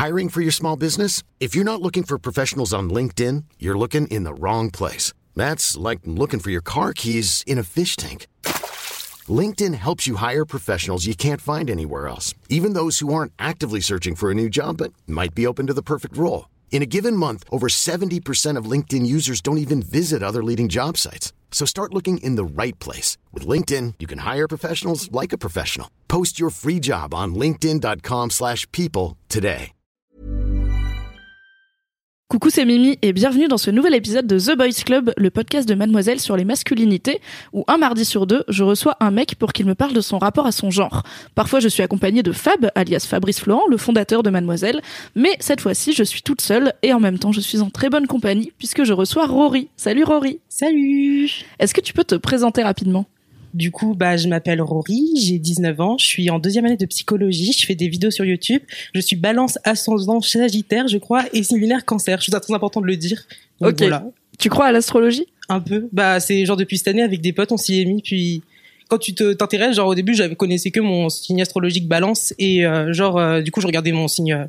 Hiring for your small business? If you're not looking for professionals on LinkedIn, you're looking in the wrong place. That's like looking for your car keys in a fish tank. LinkedIn helps you hire professionals you can't find anywhere else, even those who aren't actively searching for a new job but might be open to the perfect role. In a given month, over 70% of LinkedIn users don't even visit other leading job sites. So start looking in the right place. With LinkedIn, you can hire professionals like a professional. Post your free job on linkedin.com/people today. Coucou, c'est Mimi et bienvenue dans ce nouvel épisode de The Boys Club, le podcast de Mademoiselle sur les masculinités, où un mardi sur deux, je reçois un mec pour qu'il me parle de son rapport à son genre. Parfois, je suis accompagnée de Fab, alias Fabrice Florent, le fondateur de Mademoiselle, mais cette fois-ci, je suis toute seule et en même temps, je suis en très bonne compagnie puisque je reçois Rory. Salut Rory. Salut. Est-ce que tu peux te présenter rapidement ? Du coup, je m'appelle Rory, j'ai 19 ans, je suis en 2e année de psychologie, je fais des vidéos sur YouTube, je suis balance ascendant Sagittaire, je crois, et lunaire Cancer. Je trouve ça très important de le dire. Donc, ok. Voilà. Tu crois à l'astrologie ? Un peu. C'est genre depuis cette année, avec des potes, on s'y est mis, puis quand tu t'intéresses, genre au début, j'avais connaissais que mon signe astrologique Balance, et du coup, je regardais mon signe...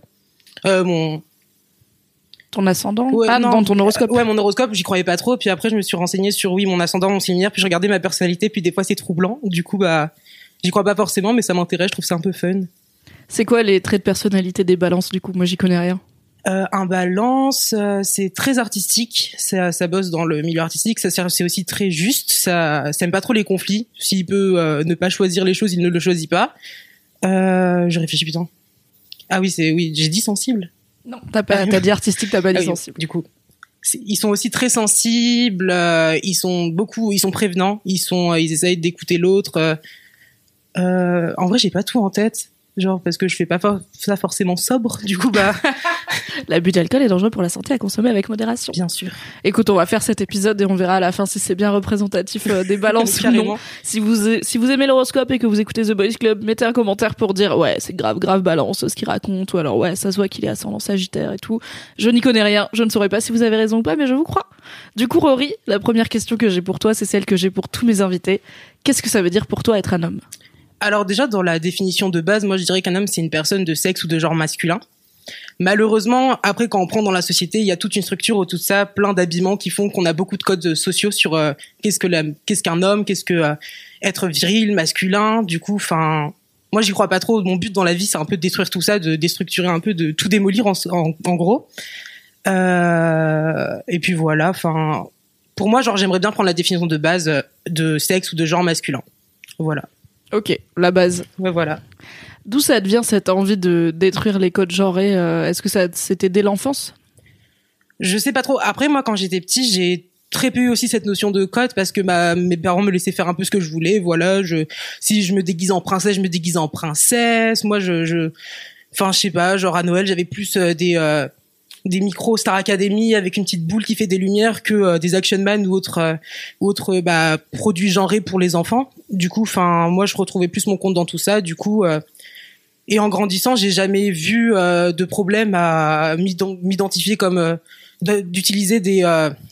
Ton ascendant ? Ouais, non, dans ton horoscope. Ouais, mon horoscope, j'y croyais pas trop. Puis après, je me suis renseignée sur, mon ascendant, mon signe lunaire. Puis je regardais ma personnalité. Puis des fois, c'est troublant. Du coup, j'y crois pas forcément, mais ça m'intéresse. Je trouve ça un peu fun. C'est quoi les traits de personnalité des balances, du coup ? Moi, j'y connais rien. Un balance, c'est très artistique. Ça bosse dans le milieu artistique. C'est aussi très juste. Ça aime pas trop les conflits. S'il peut ne pas choisir les choses, il ne le choisit pas. Je réfléchis, putain. Ah oui, j'ai dit sensible. Non, t'as dit artistique, t'as pas dit sensible. Du coup, ils sont aussi très sensibles. Ils sont prévenants. Ils essayent d'écouter l'autre. En vrai, j'ai pas tout en tête. Genre, parce que je fais pas ça forcément sobre. Du coup, L'abus d'alcool est dangereux pour la santé, à consommer avec modération. Bien sûr. Écoute, on va faire cet épisode et on verra à la fin si c'est bien représentatif des balances ou non. Si vous aimez l'horoscope et que vous écoutez The Boys Club, mettez un commentaire pour dire ouais, c'est grave balance ce qu'il raconte, ou alors ouais, ça se voit qu'il est ascendant Sagittaire et tout. Je n'y connais rien, je ne saurais pas si vous avez raison ou pas, mais je vous crois. Du coup, Rory, la première question que j'ai pour toi, c'est celle que j'ai pour tous mes invités. Qu'est-ce que ça veut dire pour toi être un homme ? Alors déjà, dans la définition de base, moi je dirais qu'un homme, c'est une personne de sexe ou de genre masculin. Malheureusement, après, quand on prend dans la société, il y a toute une structure autour de ça, plein d'habillements qui font qu'on a beaucoup de codes sociaux sur qu'est-ce qu'un homme, qu'est-ce que être viril, masculin. Du coup, moi j'y crois pas trop. Mon but dans la vie, c'est un peu de détruire tout ça, de déstructurer un peu, de tout démolir en gros. Et puis voilà. Pour moi, genre j'aimerais bien prendre la définition de base de sexe ou de genre masculin. Voilà. Ok, la base. Ouais, voilà. D'où ça devient cette envie de détruire les codes genrés ? Est-ce que c'était dès l'enfance ? Je sais pas trop. Après, moi, quand j'étais petit, j'ai très peu eu aussi cette notion de code parce que mes parents me laissaient faire un peu ce que je voulais. Voilà, si je me déguise en princesse, je me déguise en princesse. Moi, je sais pas, genre à Noël, j'avais plus des micros Star Academy avec une petite boule qui fait des lumières que des Action Man ou autres produits genrés pour les enfants. Du coup, moi, je retrouvais plus mon compte dans tout ça. Du coup, et en grandissant, j'ai jamais vu de problème à m'identifier comme d'utiliser des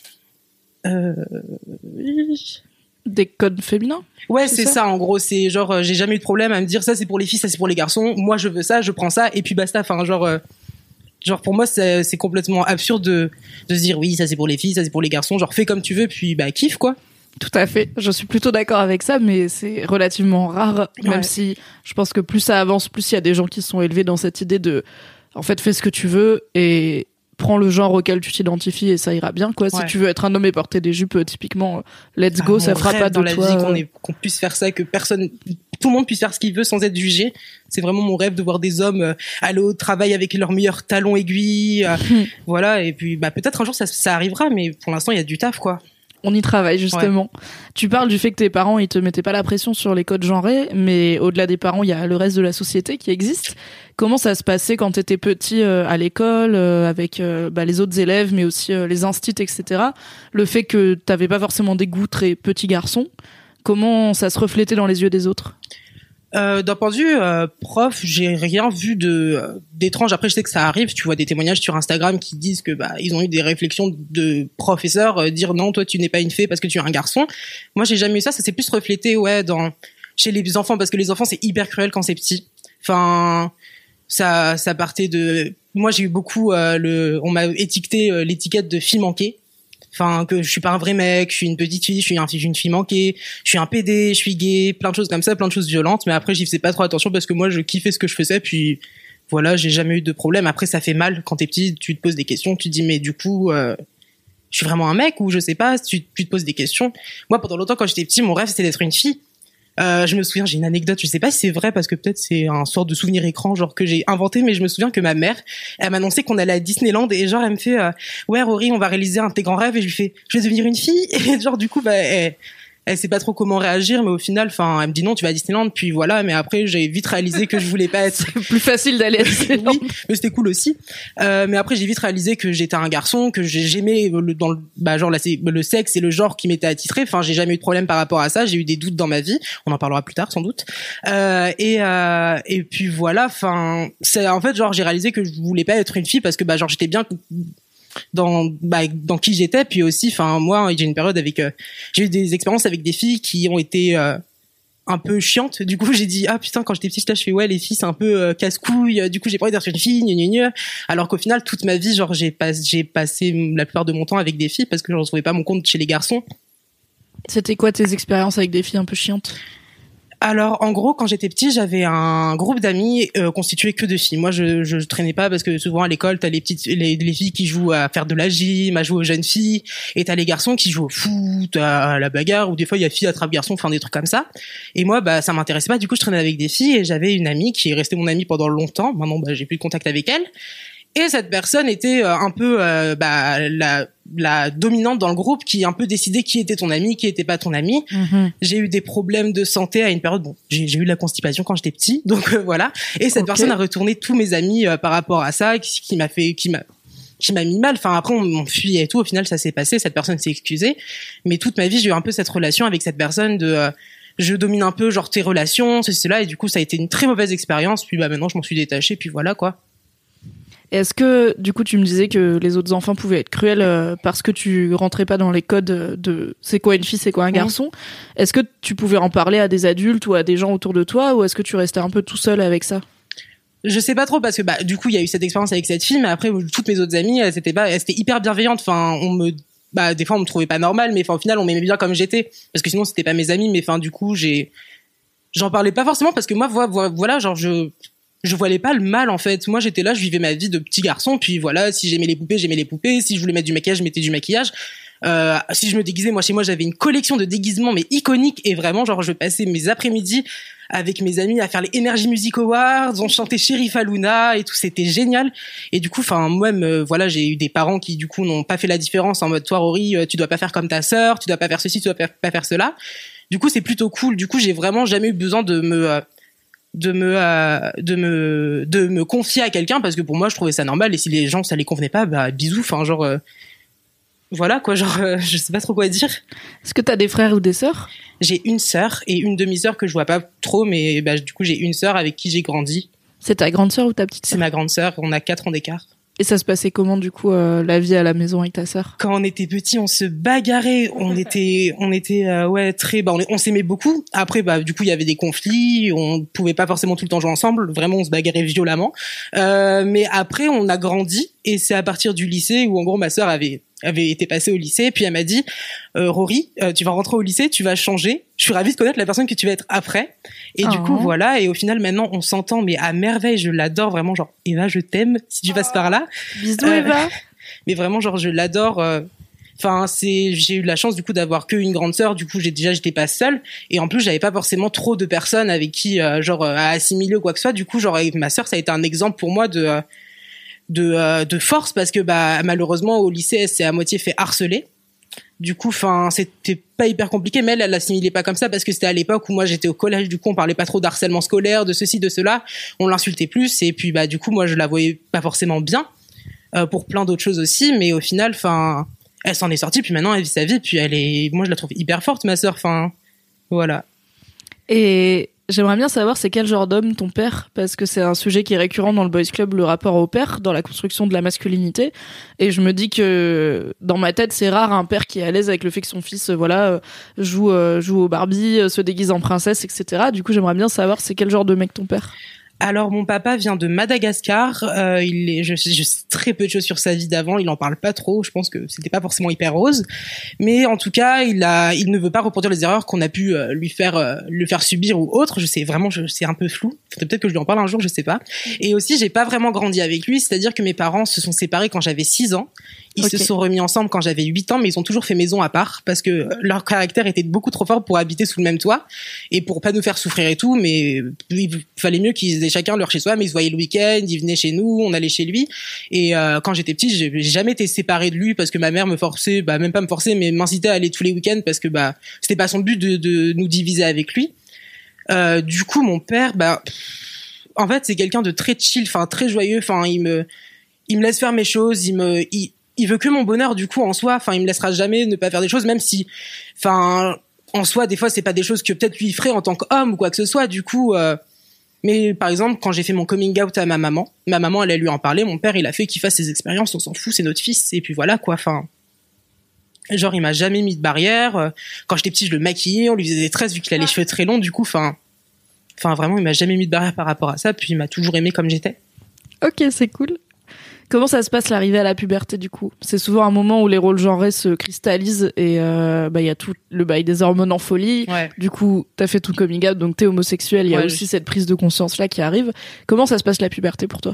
codes féminins. Ouais, c'est ça. En gros, c'est genre j'ai jamais eu de problème à me dire ça c'est pour les filles, ça c'est pour les garçons. Moi, je veux ça, je prends ça et puis basta. Genre pour moi c'est complètement absurde de se dire oui ça c'est pour les filles, ça c'est pour les garçons, genre fais comme tu veux puis kiffe quoi. Tout à fait, je suis plutôt d'accord avec ça, mais c'est relativement rare, même si je pense que plus ça avance, plus il y a des gens qui sont élevés dans cette idée de en fait fais ce que tu veux et prends le genre auquel tu t'identifies et ça ira bien quoi. Si tu veux être un homme et porter des jupes typiquement let's go, ça fera pas de toi dans la vie qu'on puisse faire ça, que tout le monde puisse faire ce qu'il veut sans être jugé. C'est vraiment mon rêve de voir des hommes aller au travail avec leurs meilleurs talons aiguilles, voilà. Et puis peut-être un jour ça arrivera, mais pour l'instant il y a du taf quoi. On y travaille justement. Ouais. Tu parles du fait que tes parents ils te mettaient pas la pression sur les codes genrés, mais au-delà des parents il y a le reste de la société qui existe. Comment ça se passait quand t'étais petit à l'école avec les autres élèves, mais aussi les instits, etc. Le fait que t'avais pas forcément des goûts très petits garçons, comment ça se reflétait dans les yeux des autres ? D'un point de vue prof, j'ai rien vu d'étrange. Après, je sais que ça arrive. Tu vois des témoignages sur Instagram qui disent que ils ont eu des réflexions de professeurs dire non, toi tu n'es pas une fée parce que tu es un garçon. Moi, j'ai jamais eu ça. Ça s'est plus reflété chez les enfants parce que les enfants c'est hyper cruel quand c'est petit. ça partait de, moi j'ai eu beaucoup on m'a étiqueté l'étiquette de fille manquée. Enfin, que je suis pas un vrai mec, je suis une petite fille, je suis une fille manquée, je suis un PD, je suis gay, plein de choses comme ça, plein de choses violentes. Mais après, j'y faisais pas trop attention parce que moi, je kiffais ce que je faisais. Puis voilà, j'ai jamais eu de problème. Après, ça fait mal quand t'es petit, tu te poses des questions, tu te dis mais du coup, je suis vraiment un mec ou je sais pas. Tu te poses des questions. Moi, pendant longtemps, quand j'étais petit, mon rêve c'était d'être une fille. Je me souviens, j'ai une anecdote, je sais pas si c'est vrai parce que peut-être c'est un sorte de souvenir écran genre que j'ai inventé, mais je me souviens que ma mère, elle m'annonçait qu'on allait à Disneyland et genre elle me fait ouais Rory, on va réaliser un de tes grands rêves, et je lui fais je vais devenir une fille, et genre du coup elle sait pas trop comment réagir, mais au final, enfin, elle me dit non, tu vas à Disneyland, puis voilà. Mais après, j'ai vite réalisé que je voulais pas être. C'est plus facile d'aller à Disneyland. Oui, mais c'était cool aussi. Mais après, j'ai vite réalisé que j'étais un garçon, que j'aimais genre là, c'est le sexe et le genre qui m'était attitré. Enfin, j'ai jamais eu de problème par rapport à ça. J'ai eu des doutes dans ma vie. On en parlera plus tard, sans doute. Et puis voilà. Enfin, c'est en fait genre j'ai réalisé que je voulais pas être une fille parce que genre j'étais bien dans qui j'étais, puis aussi enfin moi j'ai une période avec j'ai eu des expériences avec des filles qui ont été un peu chiantes. Du coup j'ai dit ah putain, quand j'étais petite là je fais ouais les filles c'est un peu casse-couille, du coup j'ai pas envie d'être une fille alors qu'au final toute ma vie genre j'ai passé la plupart de mon temps avec des filles parce que je retrouvais pas mon compte chez les garçons. C'était quoi tes expériences avec des filles un peu chiantes? Alors, en gros, quand j'étais petit, j'avais un groupe d'amis constitué que de filles. Moi, je traînais pas parce que souvent à l'école, t'as les filles qui jouent à faire de la gym, à jouer aux jeunes filles, et t'as les garçons qui jouent au foot, à la bagarre, ou des fois il y a filles attrape garçons, enfin des trucs comme ça. Et moi, ça m'intéressait pas. Du coup, je traînais avec des filles et j'avais une amie qui est restée mon amie pendant longtemps. Maintenant, j'ai plus de contact avec elle. Et cette personne était un peu la dominante dans le groupe, qui un peu décidait qui était ton ami, qui était pas ton ami. Mm-hmm. J'ai eu des problèmes de santé à une période. Bon, j'ai eu de la constipation quand j'étais petit, donc voilà. Et cette personne a retourné tous mes amis par rapport à ça, qui m'a mis mal. Enfin après on fuyait et tout. Au final ça s'est passé. Cette personne s'est excusée. Mais toute ma vie j'ai eu un peu cette relation avec cette personne de je domine un peu genre tes relations, cela, et du coup ça a été une très mauvaise expérience. Puis maintenant je m'en suis détachée. Puis voilà quoi. Est-ce que, du coup, tu me disais que les autres enfants pouvaient être cruels parce que tu rentrais pas dans les codes de c'est quoi une fille, c'est quoi un garçon? Est-ce que tu pouvais en parler à des adultes ou à des gens autour de toi, ou est-ce que tu restais un peu tout seul avec ça? Je sais pas trop parce que du coup il y a eu cette expérience avec cette fille, mais après toutes mes autres amies elles étaient hyper bienveillantes. Enfin des fois on me trouvait pas normale, mais enfin au final on m'aimait bien comme j'étais, parce que sinon c'était pas mes amis. Mais enfin du coup j'en parlais pas forcément parce que moi voilà genre je voyais pas le mal en fait. Moi j'étais là, je vivais ma vie de petit garçon, puis voilà, si j'aimais les poupées, si je voulais mettre du maquillage, je mettais du maquillage. Si je me déguisais, moi chez moi j'avais une collection de déguisements mais iconiques, et vraiment genre je passais mes après-midi avec mes amis à faire les Energy Music Awards, on chantait Sheriff Aluna et tout, c'était génial. Et du coup enfin moi-même voilà, j'ai eu des parents qui du coup n'ont pas fait la différence en mode toi Rory, tu dois pas faire comme ta sœur, tu dois pas faire ceci, tu dois pas faire cela. Du coup c'est plutôt cool. Du coup j'ai vraiment jamais eu besoin de me confier à quelqu'un, parce que pour moi je trouvais ça normal, et si les gens ça les convenait pas, bisous, enfin genre voilà quoi, genre je sais pas trop quoi dire. Est-ce que t'as des frères ou des sœurs? J'ai une sœur et une demi-sœur que je vois pas trop, mais du coup j'ai une sœur avec qui j'ai grandi. C'est ta grande sœur ou ta petite sœur? C'est ma grande sœur, on a 4 ans d'écart. Et ça se passait comment du coup la vie à la maison avec ta sœur? Quand on était petits, on se bagarrait, on était ouais très on s'aimait beaucoup. Après du coup il y avait des conflits, on pouvait pas forcément tout le temps jouer ensemble, vraiment on se bagarrait violemment. Mais après on a grandi, et c'est à partir du lycée où en gros ma sœur avait été passée au lycée, puis elle m'a dit Rory, tu vas rentrer au lycée, tu vas changer, je suis ravie de connaître la personne que tu vas être après. Et du coup voilà, et au final maintenant on s'entend mais à merveille, je l'adore vraiment, genre Eva je t'aime si tu passes par là. Bisous Eva. Mais vraiment genre je l'adore. Enfin j'ai eu la chance du coup d'avoir qu'une grande sœur, du coup j'étais pas seule, et en plus j'avais pas forcément trop de personnes avec qui à assimiler ou quoi que ce soit. Du coup genre avec ma sœur ça a été un exemple pour moi de force, parce que malheureusement au lycée elle s'est à moitié fait harceler. Du coup enfin c'était pas hyper compliqué, mais elle l'assimilait pas comme ça parce que c'était à l'époque où moi j'étais au collège. Du coup on parlait pas trop d'harcèlement scolaire, de ceci de cela, on l'insultait plus, et puis du coup moi je la voyais pas forcément bien pour plein d'autres choses aussi, mais au final enfin elle s'en est sortie, puis maintenant elle vit sa vie, puis moi je la trouve hyper forte ma sœur, enfin voilà. Et j'aimerais bien savoir c'est quel genre d'homme ton père, parce que c'est un sujet qui est récurrent dans le Boys Club, le rapport au père dans la construction de la masculinité, et je me dis que dans ma tête c'est rare un père qui est à l'aise avec le fait que son fils joue au Barbie, se déguise en princesse, etc. Du coup j'aimerais bien savoir c'est quel genre de mec ton père. Alors mon papa vient de Madagascar. Je sais très peu de choses sur sa vie d'avant. Il en parle pas trop. Je pense que c'était pas forcément hyper rose, mais en tout cas, il ne veut pas reproduire les erreurs qu'on a pu lui faire subir ou autre. Je sais vraiment, c'est un peu flou. Faudrait peut-être que je lui en parle un jour, je sais pas. Et aussi, j'ai pas vraiment grandi avec lui. C'est-à-dire que mes parents se sont séparés quand j'avais 6 ans. Ils se sont remis ensemble quand j'avais 8 ans, mais ils ont toujours fait maison à part parce que leur caractère était beaucoup trop fort pour habiter sous le même toit et pour pas nous faire souffrir et tout. Mais il fallait mieux qu'ils aient chacun leur chez soi, mais ils se voyaient le week-end, ils venaient chez nous, on allait chez lui. Et quand j'étais petite, j'ai jamais été séparée de lui parce que ma mère me forçait, même pas me forçait, mais m'incitait à aller tous les week-ends parce que c'était pas son but de nous diviser avec lui. Du coup, mon père, en fait, c'est quelqu'un de très chill, enfin très joyeux. Enfin, il me laisse faire mes choses, il veut que mon bonheur, du coup, en soi. Enfin, il me laissera jamais ne pas faire des choses, même si, enfin, en soi, des fois, c'est pas des choses que peut-être lui ferait en tant qu'homme ou quoi que ce soit. Du coup, mais par exemple, quand j'ai fait mon coming out à ma maman, elle a lui en parlé. Mon père, il a fait qu'il fasse ses expériences. On s'en fout, c'est notre fils. Et puis voilà, quoi. Enfin, genre, il m'a jamais mis de barrière. Quand j'étais petit, je le maquillais, on lui faisait des tresses vu qu'il a les cheveux très longs. Du coup, enfin, vraiment, il m'a jamais mis de barrière par rapport à ça. Puis il m'a toujours aimé comme j'étais. Ok, c'est cool. Comment ça se passe l'arrivée à la puberté du coup ? C'est souvent un moment où les rôles genrés se cristallisent et y a tout le bail des hormones en folie. Ouais. Du coup, t'as fait ton coming out, donc t'es homosexuel. Il y a aussi cette prise de conscience là qui arrive. Comment ça se passe la puberté pour toi ?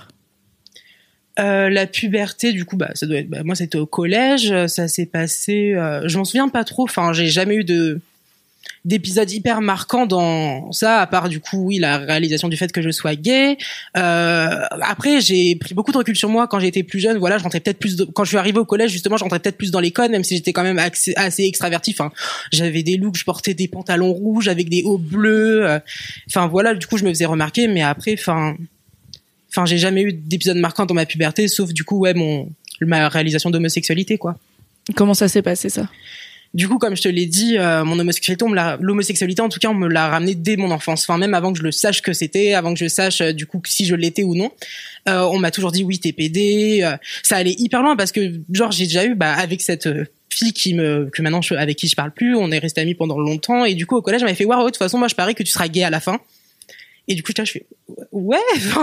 La puberté, du coup, ça doit être. Moi, c'était au collège. Ça s'est passé. Je m'en souviens pas trop. Enfin, j'ai jamais eu d'épisodes hyper marquants dans ça, à part du coup oui la réalisation du fait que je sois gay. Après j'ai pris beaucoup de recul sur moi quand j'étais plus jeune. Voilà, je rentrais peut-être plus quand je suis arrivée au collège, justement, je rentrais peut-être plus dans les codes, même si j'étais quand même assez extravertie. Enfin, j'avais des looks, je portais des pantalons rouges avec des hauts bleus. Enfin voilà, du coup je me faisais remarquer, mais après enfin j'ai jamais eu d'épisode marquant dans ma puberté, sauf du coup ma réalisation d'homosexualité, quoi. Comment ça s'est passé ça ? Du coup, comme je te l'ai dit, mon homosexualité, l'homosexualité, en tout cas, on me l'a ramené dès mon enfance. Enfin, même avant que je le sache que c'était, avant que je sache, du coup, si je l'étais ou non. On m'a toujours dit, oui, t'es PD. Ça allait hyper loin parce que, genre, j'ai déjà eu, avec cette fille que maintenant, avec qui je parle plus, on est restés amis pendant longtemps. Et du coup, au collège, elle m'avait fait, ouais, de toute façon, moi, je parie que tu seras gay à la fin. Et du coup, je fais, ouais,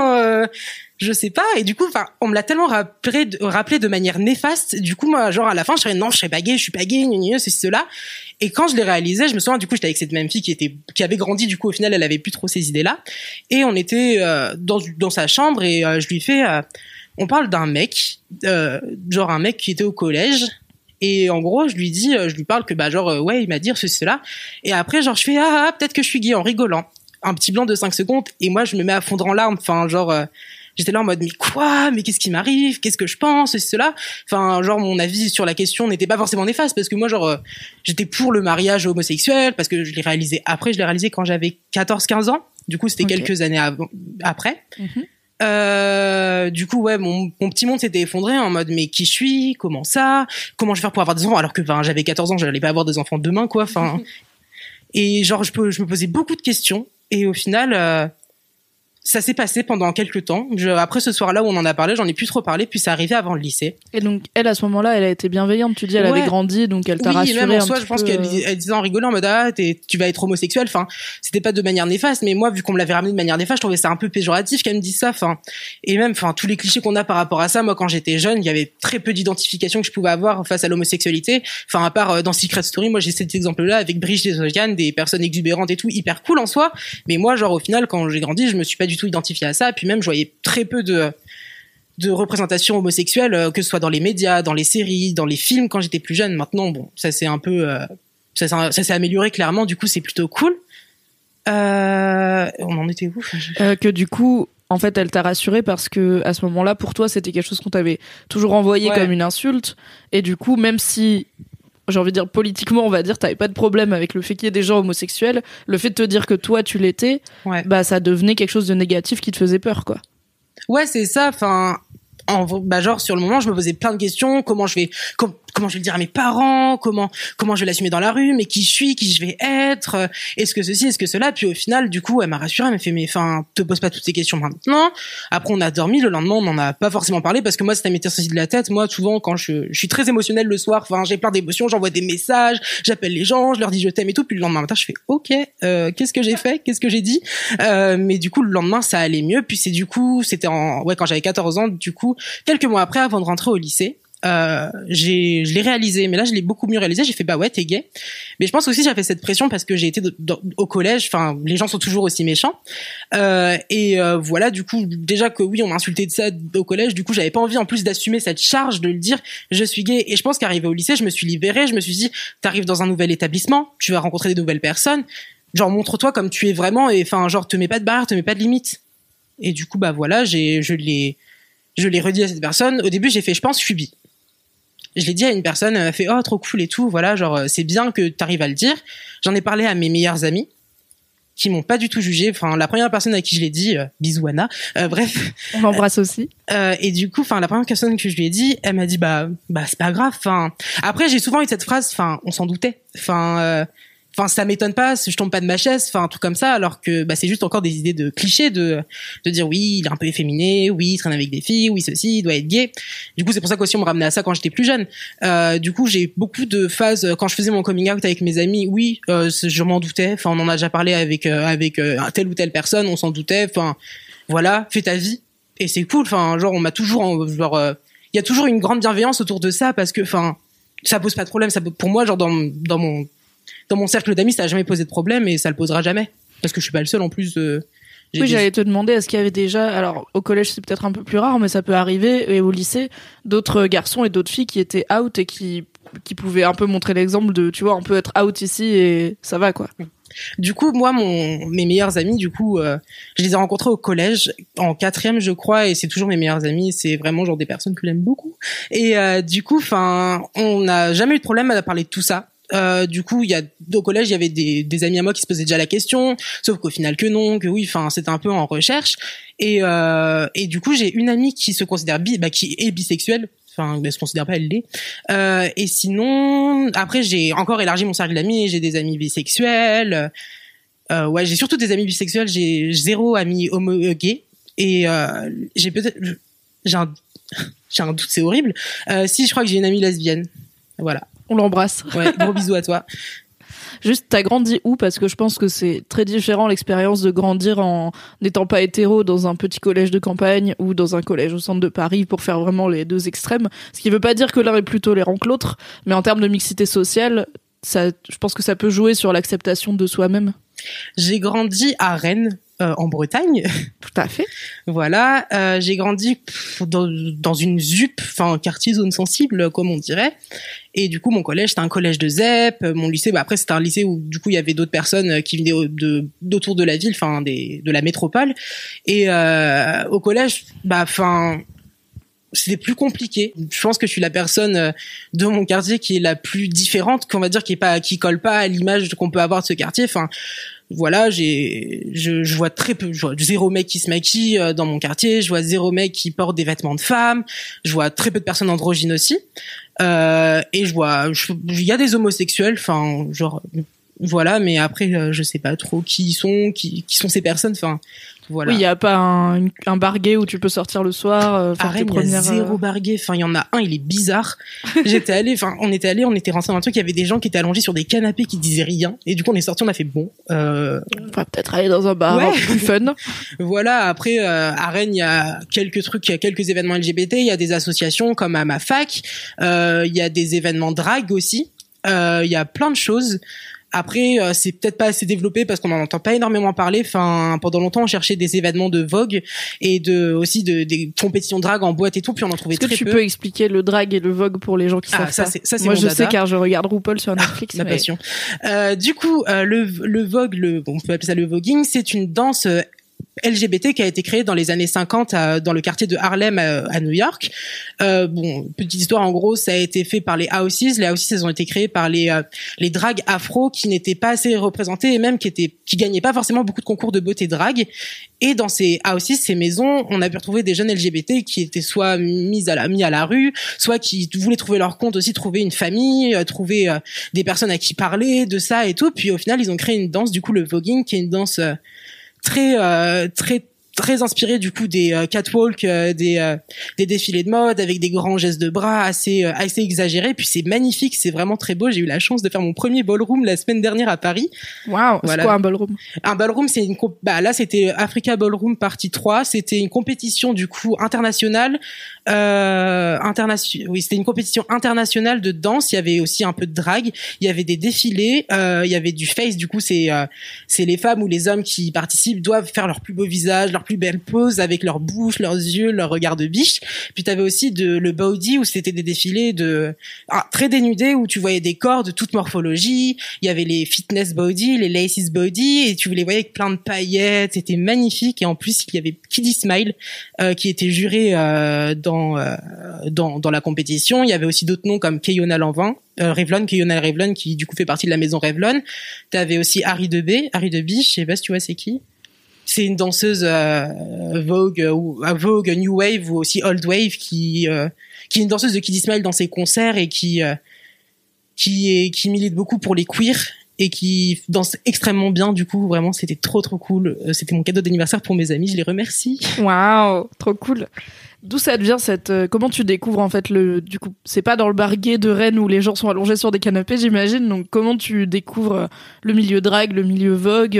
je sais pas. Et du coup, on me l'a tellement rappelé de manière néfaste. Du coup, moi, genre, à la fin, je serais, non, je serais pas gay, je suis pas gay, ceci, cela. Et quand je l'ai réalisé, je me souviens, du coup, j'étais avec cette même fille qui avait grandi. Du coup, au final, elle avait plus trop ces idées-là. Et on était, dans sa chambre et, je lui fais, on parle d'un mec, genre un mec qui était au collège. Et en gros, je lui parle que, ouais, il m'a dit ceci, cela. Et après, genre, je fais, peut-être que je suis gay en rigolant. Un petit blanc de 5 secondes et moi je me mets à fondre en larmes. Enfin genre j'étais là en mode mais quoi, mais qu'est-ce qui m'arrive, qu'est-ce que je pense et cela. Enfin genre mon avis sur la question n'était pas forcément néfaste parce que moi genre j'étais pour le mariage homosexuel parce que je l'ai réalisé quand j'avais 14-15 ans. Du coup c'était quelques années après. Du coup ouais mon petit monde s'était effondré en mode mais qui je suis, comment je vais faire pour avoir des enfants alors que j'avais 14 ans, j'allais pas avoir des enfants demain quoi. Enfin et genre je me posais beaucoup de questions. Et au final, ça s'est passé pendant quelques temps. Après ce soir-là où on en a parlé, j'en ai plus trop parlé, puis ça arrivait avant le lycée. Et donc, elle, à ce moment-là, elle a été bienveillante. Tu dis, elle avait grandi, donc elle t'a rassuré même en soi, je pense qu'elle disait en rigolant, en mode, tu vas être homosexuel. Enfin, c'était pas de manière néfaste, mais moi, vu qu'on me l'avait ramené de manière néfaste, je trouvais ça un peu péjoratif qu'elle me dise ça. Enfin, et même, tous les clichés qu'on a par rapport à ça, moi, quand j'étais jeune, il y avait très peu d'identification que je pouvais avoir face à l'homosexualité. Enfin, à part dans Secret Story, moi, j'ai cet exemple-là avec Brigitte Desognan, des personnes exubérantes et tout, hyper cool en soi. Mais moi, genre, au final, quand j'ai grandi, je me suis pas du tout identifié à ça. Puis même je voyais très peu de représentation homosexuelle, que ce soit dans les médias, dans les séries, dans les films quand j'étais plus jeune. Maintenant bon, ça s'est un peu ça s'est amélioré clairement, du coup c'est plutôt cool. On en était où que du coup en fait elle t'a rassuré parce que à ce moment-là pour toi c'était quelque chose qu'on t'avait toujours envoyé comme une insulte et du coup même si j'ai envie de dire politiquement on va dire t'avais pas de problème avec le fait qu'il y ait des gens homosexuels, le fait de te dire que toi tu l'étais, ça devenait quelque chose de négatif qui te faisait peur quoi. Ouais c'est ça. Enfin genre sur le moment je me posais plein de questions, comment je vais le dire à mes parents, comment je vais l'assumer dans la rue, mais qui je vais être, est-ce que ceci, est-ce que cela. Puis au final du coup elle m'a rassurée, elle m'a fait mais enfin te pose pas toutes ces questions maintenant. Après on a dormi, le lendemain on n'en a pas forcément parlé parce que moi ça m'était sorti de la tête. Moi souvent quand je suis très émotionnelle le soir, enfin j'ai plein d'émotions, j'envoie des messages, j'appelle les gens, je leur dis je t'aime et tout, puis le lendemain matin je fais ok, qu'est-ce que j'ai fait, qu'est-ce que j'ai dit, mais du coup le lendemain ça allait mieux. Puis c'était quand j'avais 14 ans, du coup quelques mois après, avant de rentrer au lycée, je l'ai réalisé, mais là je l'ai beaucoup mieux réalisé. J'ai fait bah ouais t'es gay, mais je pense aussi j'avais cette pression parce que j'ai été au collège, enfin les gens sont toujours aussi méchants, voilà, du coup déjà que oui on m'a insulté de ça au collège, du coup j'avais pas envie en plus d'assumer cette charge de le dire je suis gay. Et je pense qu'arrivé au lycée je me suis libérée, je me suis dit t'arrives dans un nouvel établissement, tu vas rencontrer des nouvelles personnes, genre montre-toi comme tu es vraiment, et enfin genre te mets pas de barrière, te mets pas de limite. Et du coup bah voilà, je l'ai redit à cette personne. Au début j'ai fait je pense je suis bi. Je l'ai dit à une personne, elle m'a fait oh trop cool et tout, voilà, genre c'est bien que t'arrives à le dire. J'en ai parlé à mes meilleurs amis qui m'ont pas du tout jugé. Enfin la première personne à qui je l'ai dit, bisous Anna, bref, on l'embrasse aussi. Et du coup enfin la première personne que je lui ai dit, elle m'a dit bah c'est pas grave. Enfin après j'ai souvent eu cette phrase, enfin on s'en doutait, enfin ça m'étonne pas, je tombe pas de ma chaise, enfin un truc comme ça, alors que bah c'est juste encore des idées de clichés de dire oui il est un peu efféminé, oui il traîne avec des filles, oui ceci, il doit être gay. Du coup c'est pour ça qu'aussi on me ramenait à ça quand j'étais plus jeune. Du coup j'ai beaucoup de phases quand je faisais mon coming out avec mes amis, oui je m'en doutais, enfin on en a déjà parlé avec telle ou telle personne, on s'en doutait, enfin voilà, fais ta vie et c'est cool, enfin genre on m'a toujours il y a toujours une grande bienveillance autour de ça parce que enfin ça pose pas de problème, ça pour moi genre dans mon cercle d'amis, ça a jamais posé de problème et ça le posera jamais. Parce que je suis pas le seul en plus. Oui, j'allais te demander, est-ce qu'il y avait déjà, alors au collège c'est peut-être un peu plus rare, mais ça peut arriver, et au lycée, d'autres garçons et d'autres filles qui étaient out et qui pouvaient un peu montrer l'exemple de, tu vois, on peut être out ici et ça va quoi. Du coup, moi, mes meilleurs amis, du coup, je les ai rencontrés au collège, en 4e, je crois, et c'est toujours mes meilleurs amis. C'est vraiment genre des personnes que j'aime beaucoup. Et du coup, enfin, on n'a jamais eu de problème à parler de tout ça. Du coup, au collège, il y avait des amis à moi qui se posaient déjà la question, sauf qu'au final que non, que oui, enfin, c'était un peu en recherche. Et du coup, j'ai une amie qui se considère qui est bisexuelle. Enfin, elle se considère pas, elle l'est. Et sinon, après, j'ai encore élargi mon cercle d'amis. J'ai des amis bisexuels. Ouais, j'ai surtout des amis bisexuels. J'ai 0 amis gay. Et j'ai un doute, c'est horrible. Si, je crois que j'ai une amie lesbienne. Voilà. On l'embrasse. Ouais, gros bisous à toi. Juste, t'as grandi où? Parce que je pense que c'est très différent l'expérience de grandir en n'étant pas hétéro dans un petit collège de campagne ou dans un collège au centre de Paris, pour faire vraiment les deux extrêmes. Ce qui veut pas dire que l'un est plus tolérant que l'autre, mais en termes de mixité sociale, je pense que ça peut jouer sur l'acceptation de soi-même. J'ai grandi à Rennes, en Bretagne. Tout à fait. Voilà, j'ai grandi dans une ZUP, enfin quartier zone sensible comme on dirait. Et du coup mon collège c'était un collège de ZEP, mon lycée après c'était un lycée où du coup il y avait d'autres personnes qui venaient d'autour de la ville, enfin de la métropole. Et au collège c'était plus compliqué. Je pense que je suis la personne de mon quartier qui est la plus différente, qu'on va dire, qui colle pas à l'image qu'on peut avoir de ce quartier. Enfin, voilà, je vois très peu, je vois 0 mec qui se maquille dans mon quartier, je vois 0 mec qui porte des vêtements de femme, je vois très peu de personnes androgynes aussi. Et il y a des homosexuels, enfin, genre, voilà, mais après, je sais pas trop qui sont ces personnes, enfin, voilà. Oui, il y a pas un bar gay où tu peux sortir le soir, faire tes premières... Il y a 0 bar gay. Enfin, il y en a un, il est bizarre. On était rentrés dans un truc, il y avait des gens qui étaient allongés sur des canapés qui disaient rien. Et du coup, on est sortis, on a fait bon. On va peut-être aller dans un bar plus fun. Voilà. Après, à Rennes, il y a quelques trucs, il y a quelques événements LGBT, il y a des associations comme à ma fac, il y a des événements drag aussi. Il y a plein de choses. Après, c'est peut-être pas assez développé parce qu'on en entend pas énormément parler. Enfin, pendant longtemps, on cherchait des événements de Vogue et aussi des compétitions drag en boîte et tout, puis on en trouvait très peu. Est-ce que tu peux expliquer le drag et le Vogue pour les gens qui savent ça? Ça, c'est moi, mon je dada. sais car je regarde RuPaul sur Netflix. Ma passion. Du coup, le Vogue, on peut appeler ça le voguing, c'est une danse LGBT qui a été créé dans les années 50 dans le quartier de Harlem à New York. Petite histoire, en gros, ça a été fait par les Houses. Les Houses, elles ont été créées par les dragues afro qui n'étaient pas assez représentées et même qui gagnaient pas forcément beaucoup de concours de beauté drague. Et dans ces Houses, ces maisons, on a pu retrouver des jeunes LGBT qui étaient soit mis à la rue, soit qui voulaient trouver leur compte aussi, trouver une famille, trouver des personnes à qui parler de ça et tout. Puis au final, ils ont créé une danse, du coup le voguing, qui est une danse très inspiré du coup des catwalks, des défilés de mode avec des grands gestes de bras assez exagérés. Puis c'est magnifique, c'est vraiment très beau. J'ai eu la chance de faire mon premier ballroom la semaine dernière à Paris. Waouh, voilà. C'est quoi un ballroom? Un ballroom, c'est là c'était Africa Ballroom partie 3, c'était une compétition du coup internationale. C'était une compétition internationale de danse. Il y avait aussi un peu de drague. Il y avait des défilés. Il y avait du face. Du coup, c'est les femmes ou les hommes qui participent doivent faire leur plus beau visage, leur plus belle pose avec leur bouche, leurs yeux, leur regard de biche. Puis t'avais aussi le body où c'était des défilés très dénudés où tu voyais des corps de toute morphologie. Il y avait les fitness body, les laces body et tu les voyais avec plein de paillettes. C'était magnifique et en plus il y avait Kiddy Smile qui était juré dans la compétition. Il y avait aussi d'autres noms comme Keyona Revlon qui du coup fait partie de la maison Revlon. T'avais aussi Harry de B, je sais pas si tu vois c'est qui. C'est une danseuse Vogue New Wave ou aussi Old Wave qui est une danseuse de Kiddy Smile dans ses concerts et qui milite beaucoup pour les queers et qui danse extrêmement bien. Du coup, vraiment, c'était trop cool. C'était mon cadeau d'anniversaire pour mes amis. Je les remercie. Waouh, trop cool. D'où ça devient comment tu découvres en fait du coup, c'est pas dans le bar gay de Rennes où les gens sont allongés sur des canapés, j'imagine. Donc comment tu découvres le milieu drague, le milieu vogue,